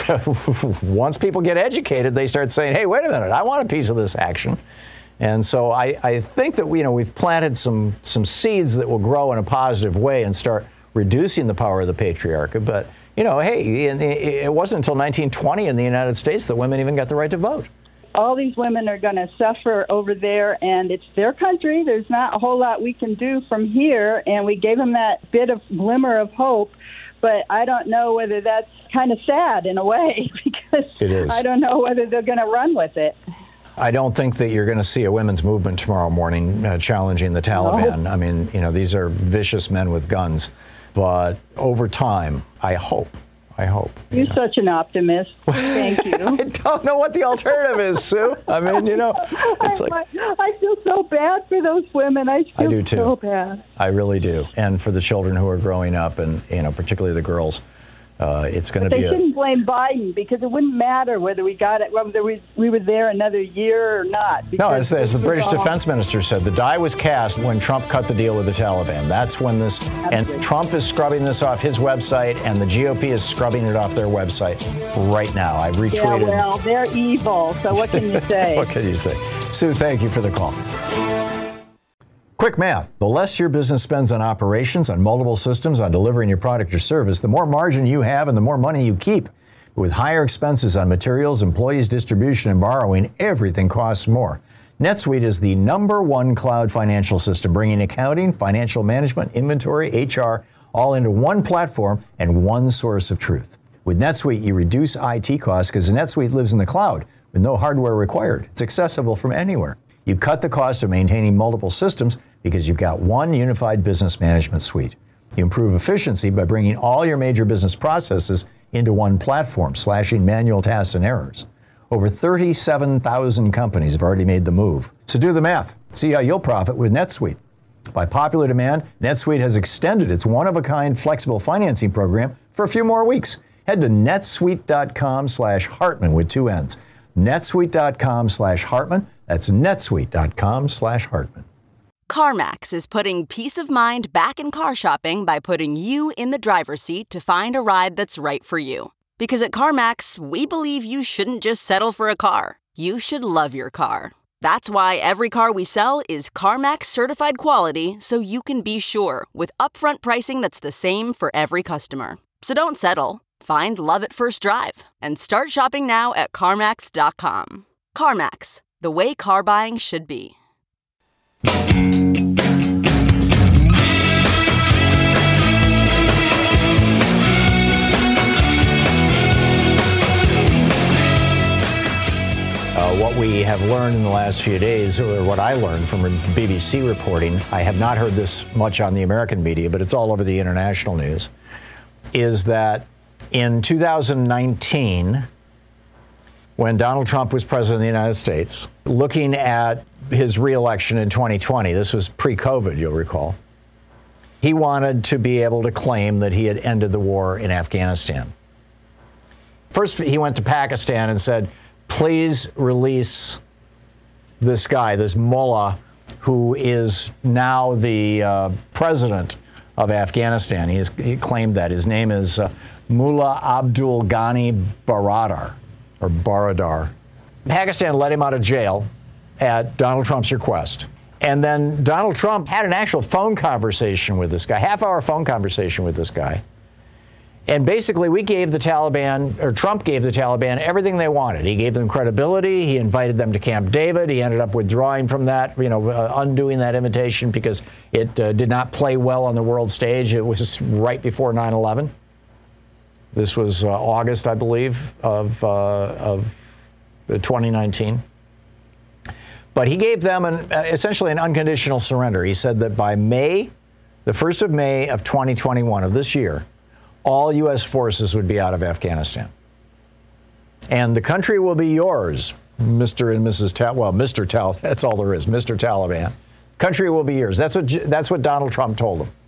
and once people get educated, they start saying, "Hey, wait a minute, I want a piece of this action." And so I, I think that you know we've planted some some seeds that will grow in a positive way and start reducing the power of the patriarchy. But, you know, hey, it wasn't until nineteen twenty in the United States that women even got the right to vote. All these women are going to suffer over there, and it's their country. There's not a whole lot we can do from here, and we gave them that bit of glimmer of hope. But I don't know whether that's kind of sad in a way, because it is. I don't know whether they're going to run with it. I don't think that you're going to see a women's movement tomorrow morning uh, challenging the Taliban. No. I mean, you know, these are vicious men with guns. But over time, I hope, I hope. You're you know. such an optimist. Thank you. I don't know what the alternative is, Sue. I mean, you know, it's like... I, I feel so bad for those women. I feel I do too. so bad. I really do. And for the children who are growing up, and, you know, particularly the girls. Uh, it's going to be. They shouldn't blame Biden, because it wouldn't matter whether we got it, whether we, we were there another year or not. No, as, as the British defense minister said, the die was cast when Trump cut the deal with the Taliban. That's when this, Absolutely. And Trump is scrubbing this off his website, and the G O P is scrubbing it off their website right now. I've retweeted. Yeah, well, they're evil, so what can you say? What can you say? Sue, thank you for the call. Quick math. The less your business spends on operations, on multiple systems, on delivering your product or service, the more margin you have and the more money you keep. With higher expenses on materials, employees, distribution, and borrowing, everything costs more. NetSuite is the number one cloud financial system, bringing accounting, financial management, inventory, H R, all into one platform and one source of truth. With NetSuite, you reduce I T costs because NetSuite lives in the cloud with no hardware required. It's accessible from anywhere. You cut the cost of maintaining multiple systems because you've got one unified business management suite. You improve efficiency by bringing all your major business processes into one platform, slashing manual tasks and errors. Over thirty-seven thousand companies have already made the move. So do the math. See how you'll profit with NetSuite. By popular demand, NetSuite has extended its one-of-a-kind flexible financing program for a few more weeks. Head to netsuite.com slash Hartman with two N's. netsuite.com slash Hartman. That's netsuite.com slash Hartman. CarMax is putting peace of mind back in car shopping by putting you in the driver's seat to find a ride that's right for you. Because at CarMax, we believe you shouldn't just settle for a car. You should love your car. That's why every car we sell is CarMax certified quality, so you can be sure with upfront pricing that's the same for every customer. So don't settle. Find love at first drive and start shopping now at CarMax dot com. CarMax, the way car buying should be. Uh, what we have learned in the last few days, or what I learned from B B C reporting, I have not heard this much on the American media, but it's all over the international news, is that in two thousand nineteen, when Donald Trump was president of the United States, looking at his reelection in twenty twenty, this was pre-COVID, you'll recall, he wanted to be able to claim that he had ended the war in Afghanistan. First, he went to Pakistan and said, please release this guy, this mullah, who is now the uh, president of Afghanistan. He, has, he claimed that. His name is uh, Mullah Abdul Ghani Baradar, or Baradar. Pakistan let him out of jail at Donald Trump's request. And then Donald Trump had an actual phone conversation with this guy, half-hour phone conversation with this guy. And basically, we gave the Taliban, or Trump gave the Taliban everything they wanted. He gave them credibility. He invited them to Camp David. He ended up withdrawing from that, you know, uh, undoing that invitation because it uh, did not play well on the world stage. It was right before nine eleven. This was uh, August, I believe, of, uh, of twenty nineteen. But he gave them an, uh, essentially an unconditional surrender. He said that by May, the first of May of twenty twenty-one, of this year, all U S forces would be out of Afghanistan. And the country will be yours, Mister and Missus Tal, well, Mister Tal, that's all there is, Mister Taliban. Country will be yours. That's what, that's what Donald Trump told them.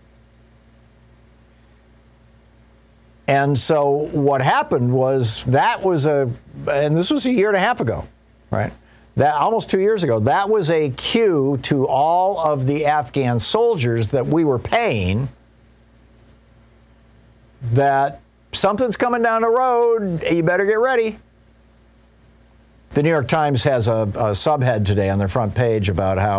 And so what happened was that was a, and this was a year and a half ago, right? That almost two years ago, that was a cue to all of the Afghan soldiers that we were paying that something's coming down the road, you better get ready. The New York Times has a, a subhead today on their front page about how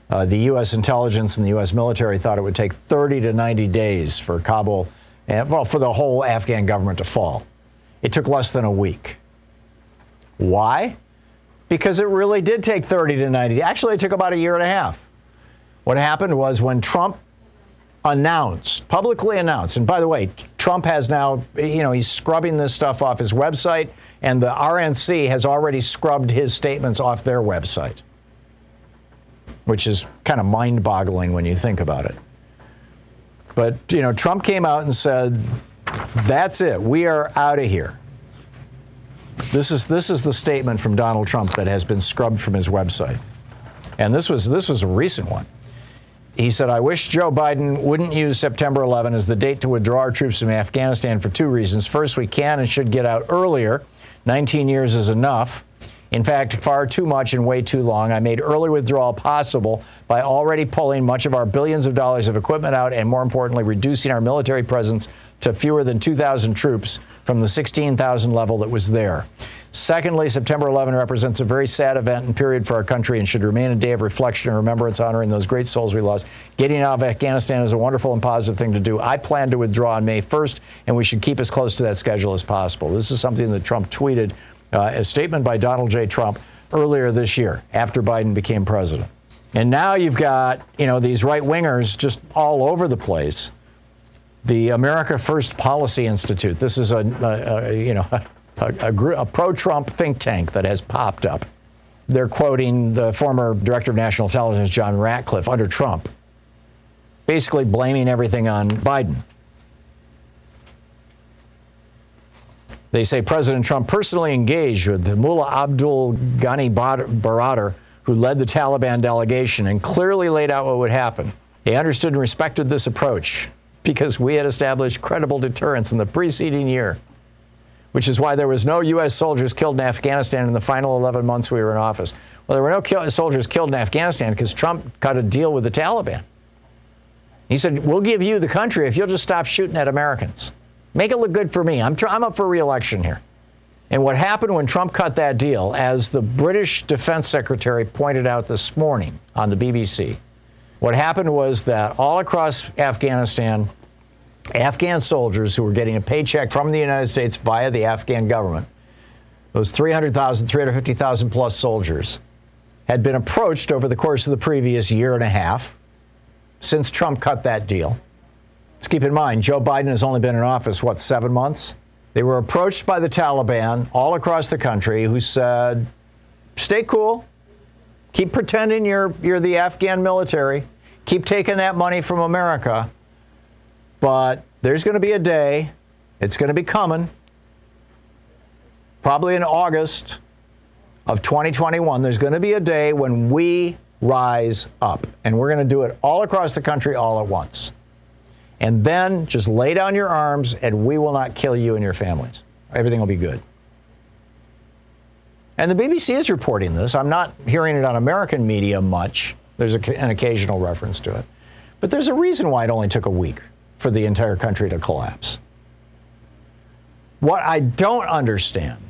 Uh, the U S intelligence and the U S military thought it would take thirty to ninety days for Kabul, and, well, for the whole Afghan government to fall. It took less than a week. Why? Because it really did take thirty to ninety. Actually, it took about a year and a half. What happened was when Trump announced, publicly announced, and by the way, Trump has now, you know, he's scrubbing this stuff off his website, and the R N C has already scrubbed his statements off their website, which is kind of mind-boggling when you think about it. But, you know, Trump came out and said, that's it. We are out of here. This is this is the statement from Donald Trump that has been scrubbed from his website. And this was this was a recent one. He said, I wish Joe Biden wouldn't use September eleventh as the date to withdraw our troops from Afghanistan for two reasons. First, we can and should get out earlier. nineteen years is enough. In fact, far too much and way too long. I made early withdrawal possible by already pulling much of our billions of dollars of equipment out and, more importantly, reducing our military presence to fewer than two thousand troops from the sixteen thousand level that was there. Secondly, September eleventh represents a very sad event and period for our country and should remain a day of reflection and remembrance, honoring those great souls we lost. Getting out of Afghanistan is a wonderful and positive thing to do. I plan to withdraw on May first, and we should keep as close to that schedule as possible. This is something that Trump tweeted, uh, a statement by Donald J. Trump earlier this year, after Biden became president. And now you've got, you know, these right-wingers just all over the place. The America First Policy Institute. This is a, a, a you know, a, a, a pro-Trump think tank that has popped up. They're quoting the former Director of National Intelligence, John Ratcliffe, under Trump, basically blaming everything on Biden. They say President Trump personally engaged with Mullah Abdul Ghani Baradar, who led the Taliban delegation, and clearly laid out what would happen. They understood and respected this approach because we had established credible deterrence in the preceding year, which is why there was no U S soldiers killed in Afghanistan in the final eleven months we were in office. Well, there were no kill- soldiers killed in Afghanistan because Trump cut a deal with the Taliban. He said, we'll give you the country if you'll just stop shooting at Americans. Make it look good for me. I'm, tr- I'm up for re-election here. And what happened when Trump cut that deal, as the British Defense Secretary pointed out this morning on the B B C, what happened was that all across Afghanistan, Afghan soldiers who were getting a paycheck from the United States via the Afghan government, those three hundred thousand, three hundred fifty thousand plus soldiers, had been approached over the course of the previous year and a half since Trump cut that deal. Let's keep in mind, Joe Biden has only been in office, what, seven months? They were approached by the Taliban all across the country who said, stay cool. Keep pretending you're you're the Afghan military. Keep taking that money from America. But there's going to be a day, it's going to be coming, probably in August of twenty twenty-one, there's going to be a day when we rise up. And we're going to do it all across the country all at once. And then just lay down your arms and we will not kill you and your families. Everything will be good. And the B B C is reporting this. I'm not hearing it on American media much. There's a, an occasional reference to it. But there's a reason why it only took a week for the entire country to collapse. What I don't understand,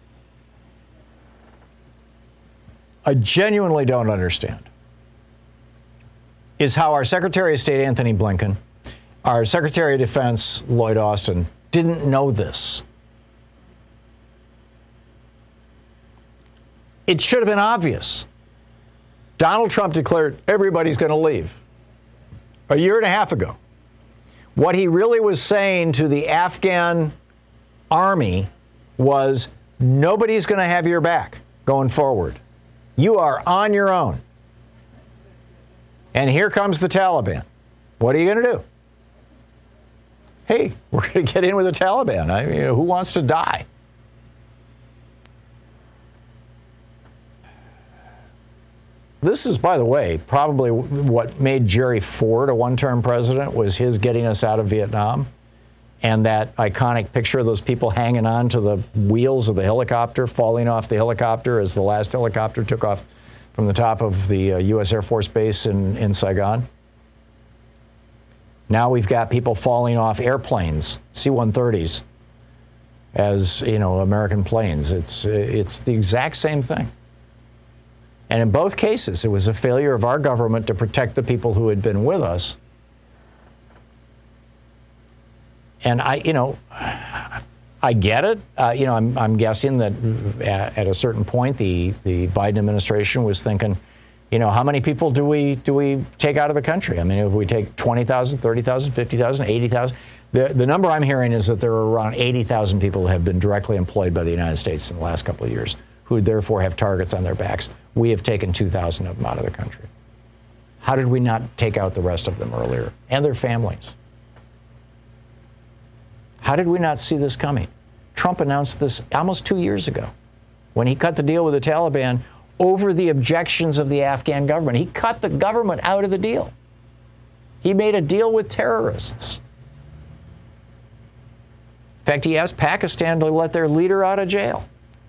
I genuinely don't understand, is how our Secretary of State, Anthony Blinken, our Secretary of Defense, Lloyd Austin, didn't know this. It should have been obvious. Donald Trump declared everybody's going to leave a year and a half ago. What he really was saying to the Afghan army was nobody's going to have your back going forward. You are on your own. And here comes the Taliban. What are you going to do? Hey, we're going to get in with the Taliban. I mean, who wants to die? This is, by the way, probably what made Jerry Ford a one-term president, was his getting us out of Vietnam. And that iconic picture of those people hanging on to the wheels of the helicopter, falling off the helicopter as the last helicopter took off from the top of the uh, U S Air Force Base in, in Saigon. Now we've got people falling off airplanes, C one thirties, as, you know, American planes. It's, it's the exact same thing. And in both cases, it was a failure of our government to protect the people who had been with us. And I, you know, I get it. Uh, you know, I'm, I'm guessing that at, at a certain point, the, the Biden administration was thinking, you know, how many people do we do we take out of the country? I mean, if we take twenty thousand, thirty thousand, fifty thousand, eighty thousand, the, the number I'm hearing is that there are around eighty thousand people who have been directly employed by the United States in the last couple of years, who therefore have targets on their backs. We have taken two thousand of them out of the country. How did we not take out the rest of them earlier and their families? How did we not see this coming? Trump announced this almost two years ago when he cut the deal with the Taliban over the objections of the Afghan government. He cut the government out of the deal. He made a deal with terrorists. In fact, he asked Pakistan to let their leader out of jail.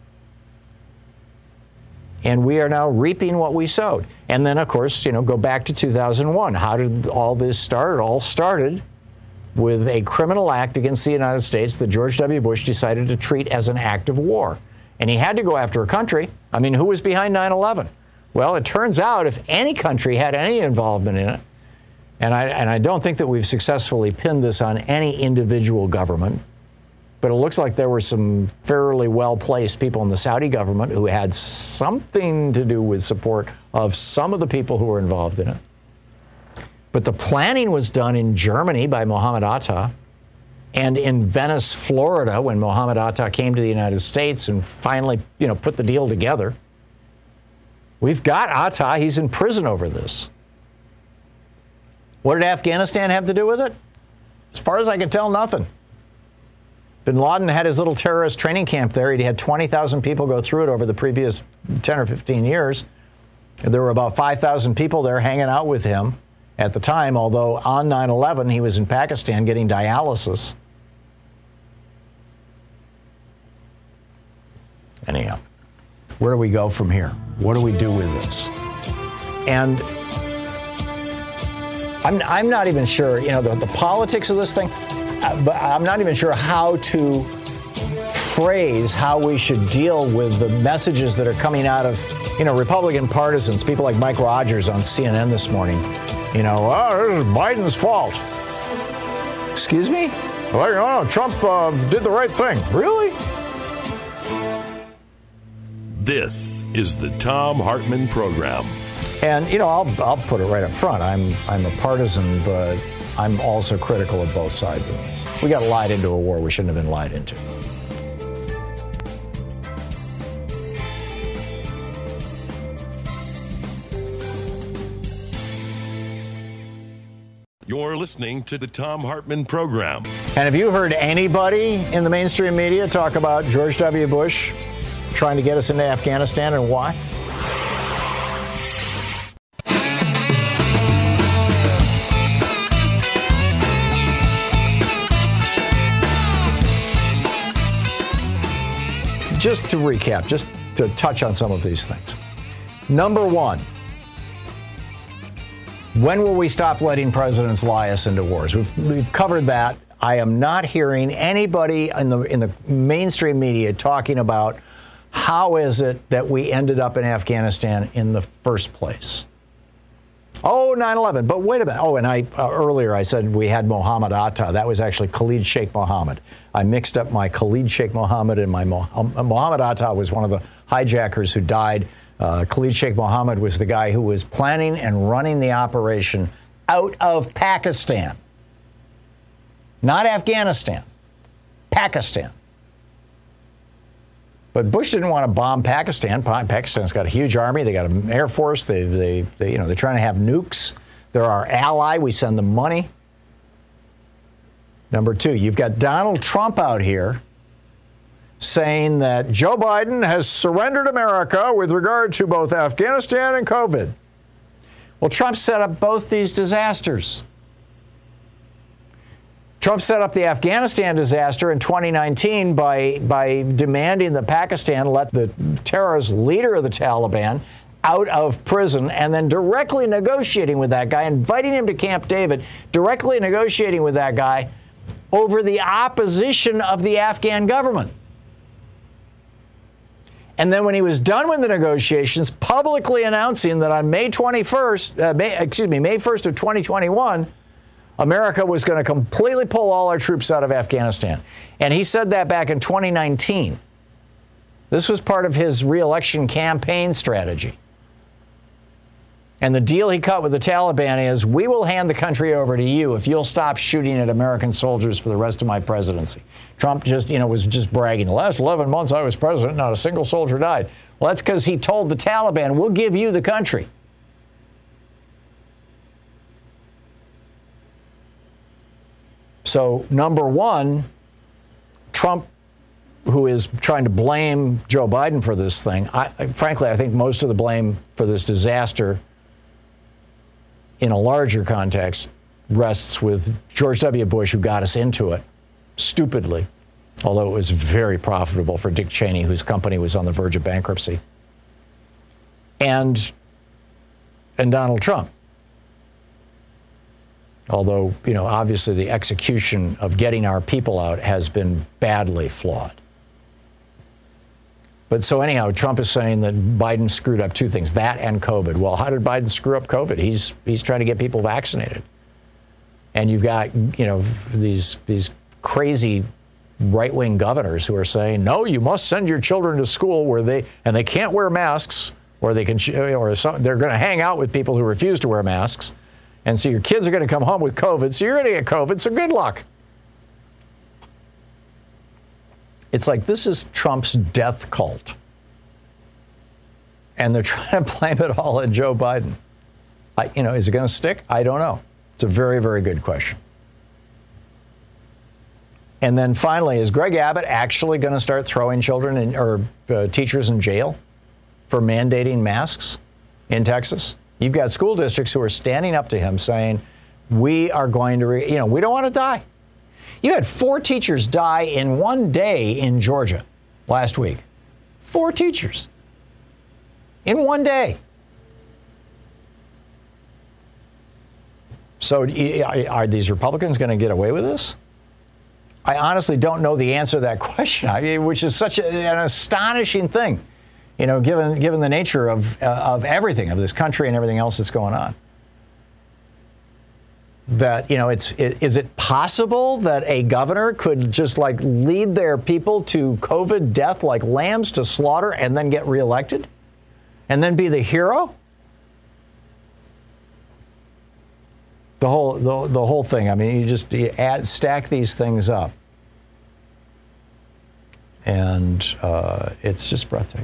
And we are now reaping what we sowed. And then, of course, you know, go back to two thousand one. How did all this start? It all started with a criminal act against the United States that George W. Bush decided to treat as an act of war. And he had to go after a country. I mean, who was behind nine eleven? Well, it turns out if any country had any involvement in it, and I, and I don't think that we've successfully pinned this on any individual government, but it looks like there were some fairly well-placed people in the Saudi government who had something to do with support of some of the people who were involved in it. But the planning was done in Germany by Mohammed Atta, and in Venice, Florida, when Mohammed Atta came to the United States and finally, you know, put the deal together. We've got Atta. He's in prison over this. What did Afghanistan have to do with it? As far as I can tell, nothing. Bin Laden had his little terrorist training camp there. He had twenty thousand people go through it over the previous ten or fifteen years. And there were about five thousand people there hanging out with him at the time, although on nine eleven, he was in Pakistan getting dialysis. Anyhow, where do we go from here? What do we do with this? And I'm, I'm not even sure, you know, the, the politics of this thing, uh, but I'm not even sure how to phrase how we should deal with the messages that are coming out of, you know, Republican partisans, people like Mike Rogers on C N N this morning. You know, oh, this is Biden's fault. Excuse me? Well, oh, Trump uh, did the right thing. Really? This is the Thom Hartmann Program. And, you know, I'll, I'll put it right up front. I'm, I'm a partisan, but I'm also critical of both sides of this. We got lied into a war we shouldn't have been lied into. You're listening to the Thom Hartmann Program. And have you heard anybody in the mainstream media talk about George W. Bush trying to get us into Afghanistan and why? Just to recap, just to touch on some of these things. Number one, when will we stop letting presidents lie us into wars? We've, we've covered that. I am not hearing anybody in the in the mainstream media talking about how is it that we ended up in Afghanistan in the first place. Oh, nine eleven. But wait a minute. Oh, and I uh, earlier I said we had Mohammed Atta. That was actually Khalid Sheikh Mohammed. I mixed up my Khalid Sheikh Mohammed and my Mo- um, Mohammed Atta was one of the hijackers who died. Uh, Khalid Sheikh Mohammed was the guy who was planning and running the operation out of Pakistan. Not Afghanistan. Pakistan. But Bush didn't want to bomb Pakistan. Pakistan's got a huge army. They got an air force. They, they, they, you know, they're trying to have nukes. They're our ally. We send them money. Number two, you've got Donald Trump out here saying that Joe Biden has surrendered America with regard to both Afghanistan and COVID. Well, Trump set up both these disasters. Trump set up the Afghanistan disaster in twenty nineteen by, by demanding that Pakistan let the terrorist leader of the Taliban out of prison and then directly negotiating with that guy, inviting him to Camp David, directly negotiating with that guy over the opposition of the Afghan government. And then when he was done with the negotiations, publicly announcing that on May twenty-first, uh, May, excuse me, May first of twenty twenty-one, America was going to completely pull all our troops out of Afghanistan. And he said that back in twenty nineteen. This was part of his re-election campaign strategy. And the deal he cut with the Taliban is, we will hand the country over to you if you'll stop shooting at American soldiers for the rest of my presidency. Trump just, you know, was just bragging. The last eleven months I was president, not a single soldier died. Well, that's because he told the Taliban, we'll give you the country. So, number one, Trump, who is trying to blame Joe Biden for this thing, I, frankly, I think most of the blame for this disaster in a larger context rests with George W. Bush, who got us into it stupidly, although it was very profitable for Dick Cheney, whose company was on the verge of bankruptcy, and, and Donald Trump. Although, you know, obviously the execution of getting our people out has been badly flawed. But so anyhow, Trump is saying that Biden screwed up two things, that and COVID. Well, how did Biden screw up COVID? He's he's trying to get people vaccinated. And you've got, you know, these these crazy right-wing governors who are saying, no, you must send your children to school where they, and they can't wear masks, or they can, or some, they're going to hang out with people who refuse to wear masks. And so your kids are going to come home with COVID, so you're going to get COVID, so good luck. It's like this is Trump's death cult. And they're trying to blame it all on Joe Biden. I, you know, is it going to stick? I don't know. It's a very, very good question. And then finally, is Greg Abbott actually going to start throwing children in, or uh, teachers in jail for mandating masks in Texas? You've got school districts who are standing up to him saying, we are going to, re- you know, we don't want to die. You had four teachers die in one day in Georgia last week. Four teachers in one day. So are these Republicans going to get away with this? I honestly don't know the answer to that question, I mean, which is such a, an astonishing thing, you know, given given the nature of uh, of everything, of this country and everything else that's going on. That, you know, it's it, is it possible that a governor could just like lead their people to COVID death like lambs to slaughter and then get reelected and then be the hero? The whole the, the whole thing. I mean, you just you add, stack these things up, and uh, it's just breathtaking.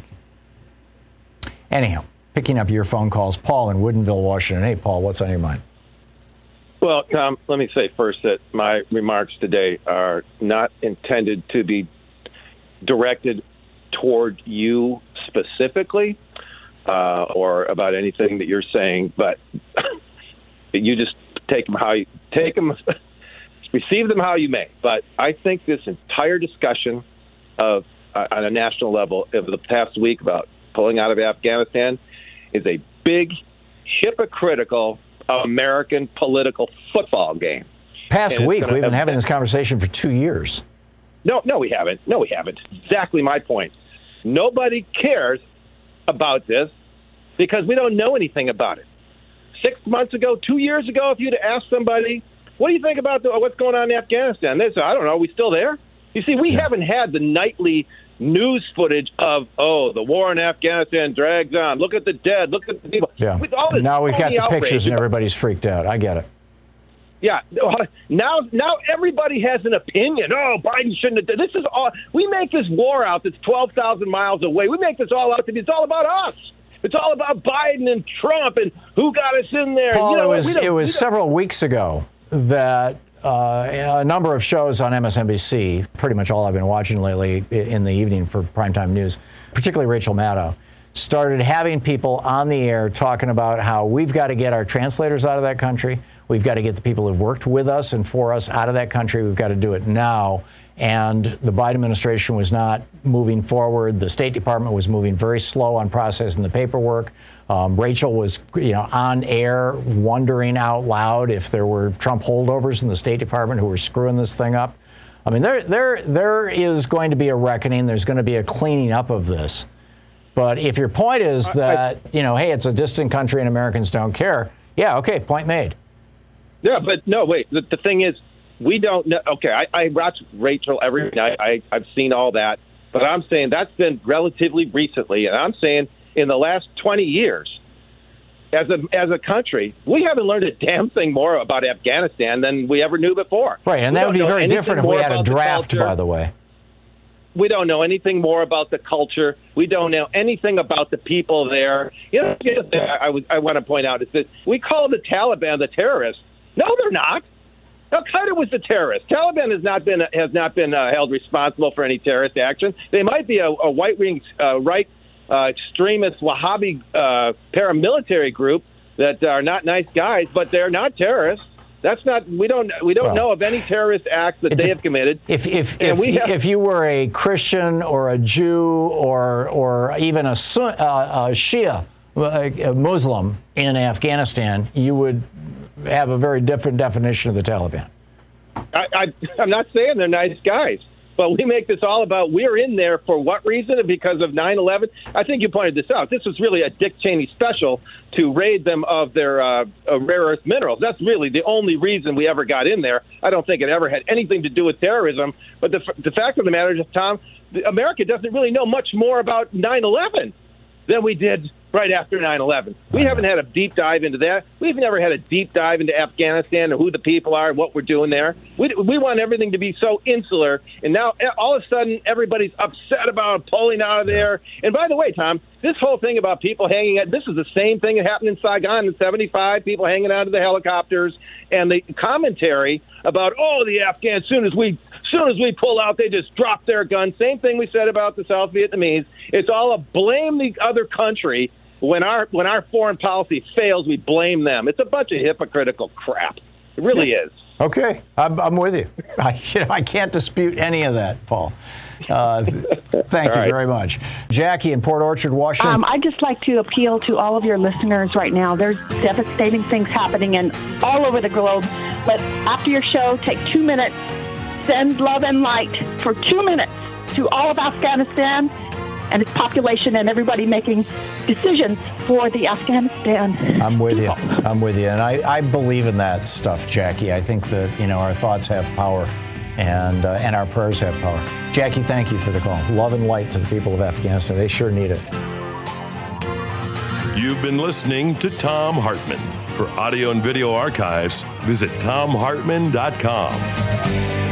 Anyhow, picking up your phone calls, Paul in Woodinville, Washington. Hey, Paul, what's on your mind? Well, Tom, let me say first that my remarks today are not intended to be directed toward you specifically uh, or about anything that you're saying, but you just take them how you take them, receive them how you may. But I think this entire discussion of uh, on a national level over the past week about pulling out of Afghanistan is a big hypocritical American political football game. Past week, we've been having this conversation for two years. No, no, we haven't. No, we haven't. Exactly my point. Nobody cares about this because we don't know anything about it. Six months ago, two years ago, if you'd asked somebody, what do you think about the, what's going on in Afghanistan? They say, I don't know. Are we still there? You see, we yeah. haven't had the nightly news footage of, oh, the war in Afghanistan drags on. Look at the dead. Look at the people. Yeah. With all this now we've got the outrage, pictures and everybody's freaked out. I get it. Yeah. Now now everybody has an opinion. Oh, Biden shouldn't have done this. Is all we make this war out that's twelve thousand miles away. We make this all out to be it's all about us. It's all about Biden and Trump and who got us in there. Paul, you know, it was it was several weeks ago that uh, a number of shows on M S N B C, pretty much all I've been watching lately in the evening for primetime news, particularly Rachel Maddow, started having people on the air talking about how we've got to get our translators out of that country. We've got to get the people who've worked with us and for us out of that country. We've got to do it now. And the Biden administration was not moving forward. The State Department was moving very slow on processing the paperwork. Um, Rachel was, you know, on air wondering out loud if there were Trump holdovers in the State Department who were screwing this thing up. I mean, there, there, there is going to be a reckoning. There's going to be a cleaning up of this. But if your point is that, you know, hey, it's a distant country and Americans don't care, yeah, okay, point made. Yeah, but no, wait. The, the thing is, we don't know. Okay, I, I watch Rachel every night. I, I've seen all that. But I'm saying that's been relatively recently. And I'm saying in the last twenty years, as a as a country, we haven't learned a damn thing more about Afghanistan than we ever knew before. Right, and we that would be very different if we had a draft, by the way. We don't know anything more about the culture. We don't know anything about the people there. You know, I, I, I want to point out is that we call the Taliban the terrorists. No, they're not. Al Qaeda was the terrorist. Taliban has not been has not been uh, held responsible for any terrorist action. They might be a, a right wing, uh, right uh, extremist Wahhabi uh, paramilitary group that are not nice guys, but they're not terrorists. That's not. We don't. We don't well, know of any terrorist acts that they have committed. If if if, we have, if you were a Christian or a Jew or or even a, Sun, uh, a Shia a Muslim in Afghanistan, you would have a very different definition of the Taliban. I, I, I'm not saying they're nice guys, but we make this all about we're in there for what reason? Because of nine eleven? I think you pointed this out. This was really a Dick Cheney special to raid them of their uh, uh, rare earth minerals. That's really the only reason we ever got in there. I don't think it ever had anything to do with terrorism. But the, the fact of the matter is, Tom, America doesn't really know much more about nine eleven than we did right after nine eleven. We haven't had a deep dive into that. We've never had a deep dive into Afghanistan and who the people are, what we're doing there. We, we want everything to be so insular, and now all of a sudden everybody's upset about pulling out of there. And by the way, Tom, this whole thing about people hanging out, this is the same thing that happened in Saigon in seventy-five, people hanging out of the helicopters, and the commentary about, oh, the Afghans, as soon as we As soon as we pull out, they just drop their guns. Same thing we said about the South Vietnamese. It's all a blame the other country. When our when our foreign policy fails, we blame them. It's a bunch of hypocritical crap. It really is. Okay, I'm, I'm with you. I, you know, I can't dispute any of that, Paul. Uh, th- thank you right. very much. Jackie in Port Orchard, Washington. Um, I'd just like to appeal to all of your listeners right now. There's devastating things happening in all over the globe. But after your show, take two minutes, send love and light for two minutes to all of Afghanistan and its population and everybody making decisions for the Afghanistan. I'm with you. I'm with you. And I, I believe in that stuff, Jackie. I think that, you know, our thoughts have power and uh, and our prayers have power. Jackie, thank you for the call. Love and light to the people of Afghanistan. They sure need it. You've been listening to Thom Hartmann. For audio and video archives, visit thom hartmann dot com.